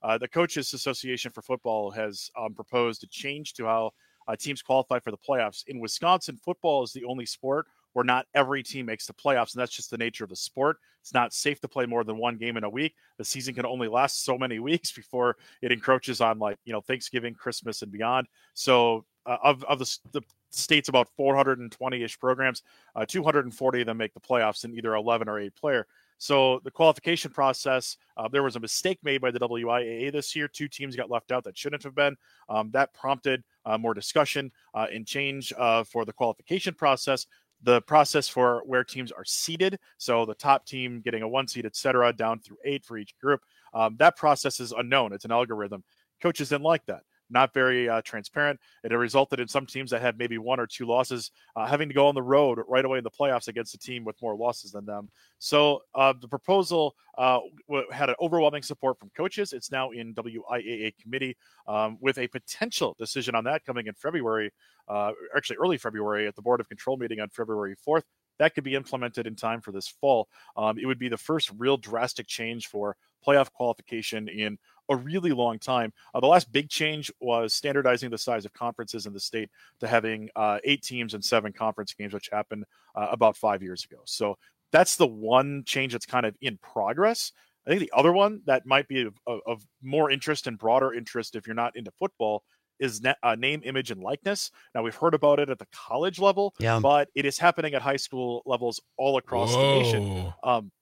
The Coaches Association for Football has proposed a change to how teams qualify for the playoffs. In Wisconsin, football is the only sport where not every team makes the playoffs, and that's just the nature of the sport. It's not safe to play more than one game in a week. The season can only last so many weeks before it encroaches on Thanksgiving, Christmas, and beyond. So of the state's about 420-ish programs, 240 of them make the playoffs in either 11 or 8 player. So the qualification process, there was a mistake made by the WIAA this year. 2 teams got left out that shouldn't have been. That prompted more discussion and change for the qualification process. The process for where teams are seeded, so the top team getting a 1 seed, et cetera, down through 8 for each group, that process is unknown. It's an algorithm. Coaches didn't like that. Not very transparent. It resulted in some teams that had maybe 1 or 2 losses having to go on the road right away in the playoffs against a team with more losses than them. So the proposal had an overwhelming support from coaches. It's now in WIAA committee with a potential decision on that coming in February, actually early February at the Board of Control meeting on February 4th. That could be implemented in time for this fall. It would be the first real drastic change for playoff qualification in a really long time. The last big change was standardizing the size of conferences in the state to having 8 teams and 7 conference games, which happened about 5 years ago. So that's the one change that's kind of in progress. I think the other one that might be of more interest and broader interest if you're not into football is name, image, and likeness. Now, we've heard about it at the college level, but it is happening at high school levels all across the nation.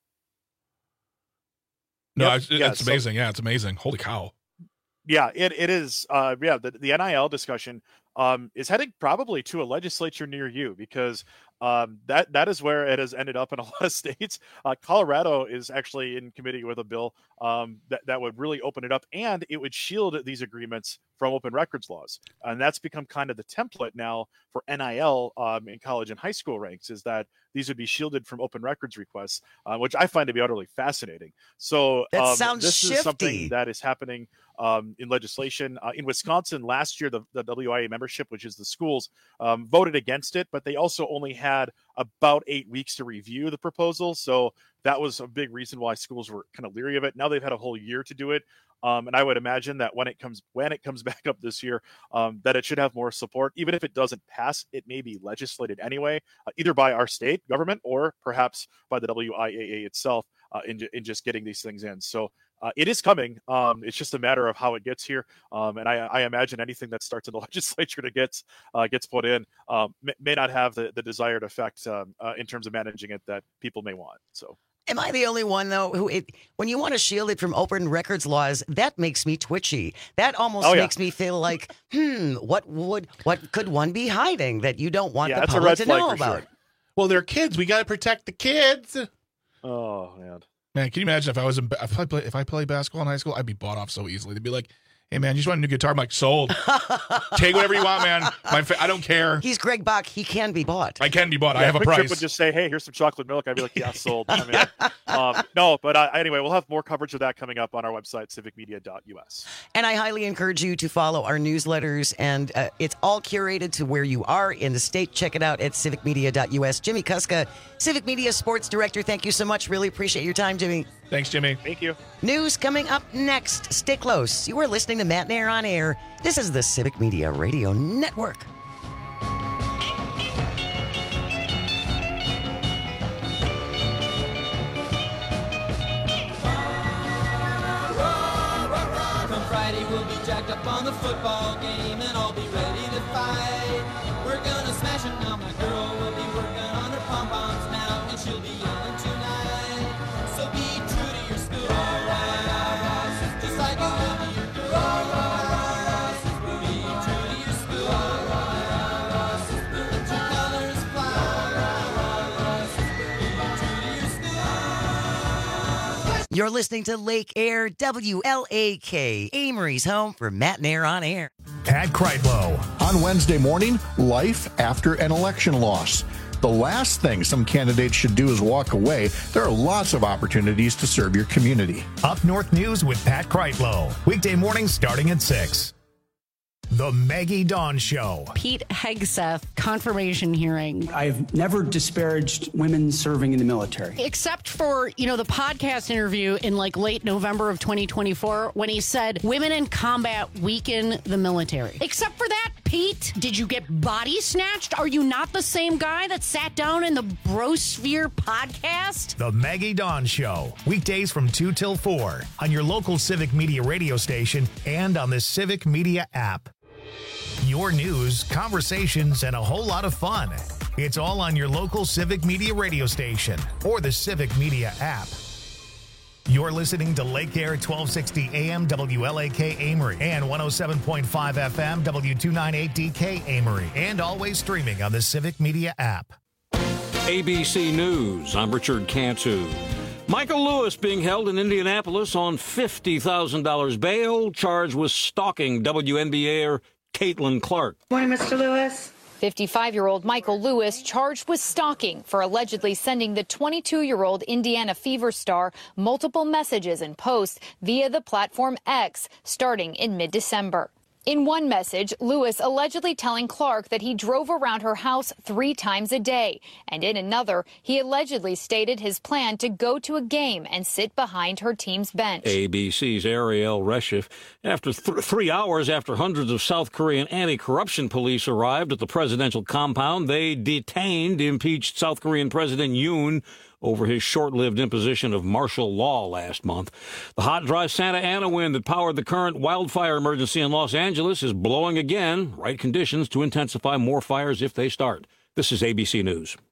It's amazing. It's amazing. Holy cow. Yeah, it is. The NIL discussion is heading probably to a legislature near you because that is where it has ended up in a lot of states. Colorado is actually in committee with a bill that would really open it up, and it would shield these agreements from open records laws. And that's become kind of the template now for NIL in college and high school ranks, is that these would be shielded from open records requests, which I find to be utterly fascinating. So that sounds this shifty. Is something that is happening in legislation. In Wisconsin last year, the WIA membership, which is the schools, voted against it, but they also only had about 8 weeks to review the proposal. So that was a big reason why schools were kind of leery of it. Now they've had a whole year to do it. And I would imagine that when it comes back up this year, that it should have more support. Even if it doesn't pass, it may be legislated anyway, either by our state government or perhaps by the WIAA itself in just getting these things in. So it is coming. It's just a matter of how it gets here. And I imagine anything that starts in the legislature that gets put in may not have the desired effect in terms of managing it that people may want. So. Am I the only one, though, when you want to shield it from open records laws, that makes me twitchy. That almost makes me feel like, what could one be hiding that you don't want the public to know about? Sure. Well, they're kids. We got to protect the kids. Oh, man. Man, can you imagine if I play basketball in high school, I'd be bought off so easily. They'd be like, hey, man, you just want a new guitar? I'm like, sold. Take whatever you want, man. I don't care. He's Greg Bach. He can be bought. I can be bought. I have a price. Trip would just say, hey, here's some chocolate milk. I'd be like, yeah, sold. No, but anyway, we'll have more coverage of that coming up on our website, civicmedia.us. And I highly encourage you to follow our newsletters, and it's all curated to where you are in the state. Check it out at civicmedia.us. Jimmy Kuska, Civic Media Sports Director, thank you so much. Really appreciate your time, Jimmy. Thanks, Jimmy. Thank you. News coming up next. Stay close. You are listening to Matt Nair on Air. This is the Civic Media Radio Network. Come Friday, we'll be jacked up on the football game, and I'll be ready to fight. We're gonna smash it now. My girl will be working on her pom-poms now, and she'll be yelling tonight. So be true to your school, just like you will to your girl. Be true to your school, let your colors fly. Be true to your school. You're listening to Lake Air, WLAK, Amory's home for Matt Nair on Air. Pat Kreitlow. On Wednesday morning, life after an election loss. The last thing some candidates should do is walk away. There are lots of opportunities to serve your community. Up North News with Pat Kreitlow. Weekday mornings starting at 6. The Maggie Dawn Show. Pete Hegseth confirmation hearing. I've never disparaged women serving in the military. Except for, the podcast interview in late November of 2024 when he said women in combat weaken the military. Except for that, Pete, did you get body snatched? Are you not the same guy that sat down in the Brosphere podcast? The Maggie Dawn Show. Weekdays from 2 till 4 on your local Civic Media radio station and on the Civic Media app. Your news, conversations, and a whole lot of fun. It's all on your local Civic Media radio station or the Civic Media app. You're listening to Lake Air 1260 AM WLAK Amory and 107.5 FM W298DK Amory, and always streaming on the Civic Media app. ABC News, I'm Richard Cantu. Michael Lewis being held in Indianapolis on $50,000 bail, charged with stalking WNBAer Caitlin Clark. Morning, Mr. Lewis. 55-year-old Michael Lewis charged with stalking for allegedly sending the 22-year-old Indiana Fever star multiple messages and posts via the platform X starting in mid-December. In one message, Lewis allegedly telling Clark that he drove around her house 3 times a day. And in another, he allegedly stated his plan to go to a game and sit behind her team's bench. ABC's Ariel Reshef. After 3 hours after hundreds of South Korean anti-corruption police arrived at the presidential compound, they detained impeached South Korean President Yoon over his short-lived imposition of martial law last month. The hot, dry Santa Ana wind that powered the current wildfire emergency in Los Angeles is blowing again. Right conditions to intensify more fires if they start. This is ABC News.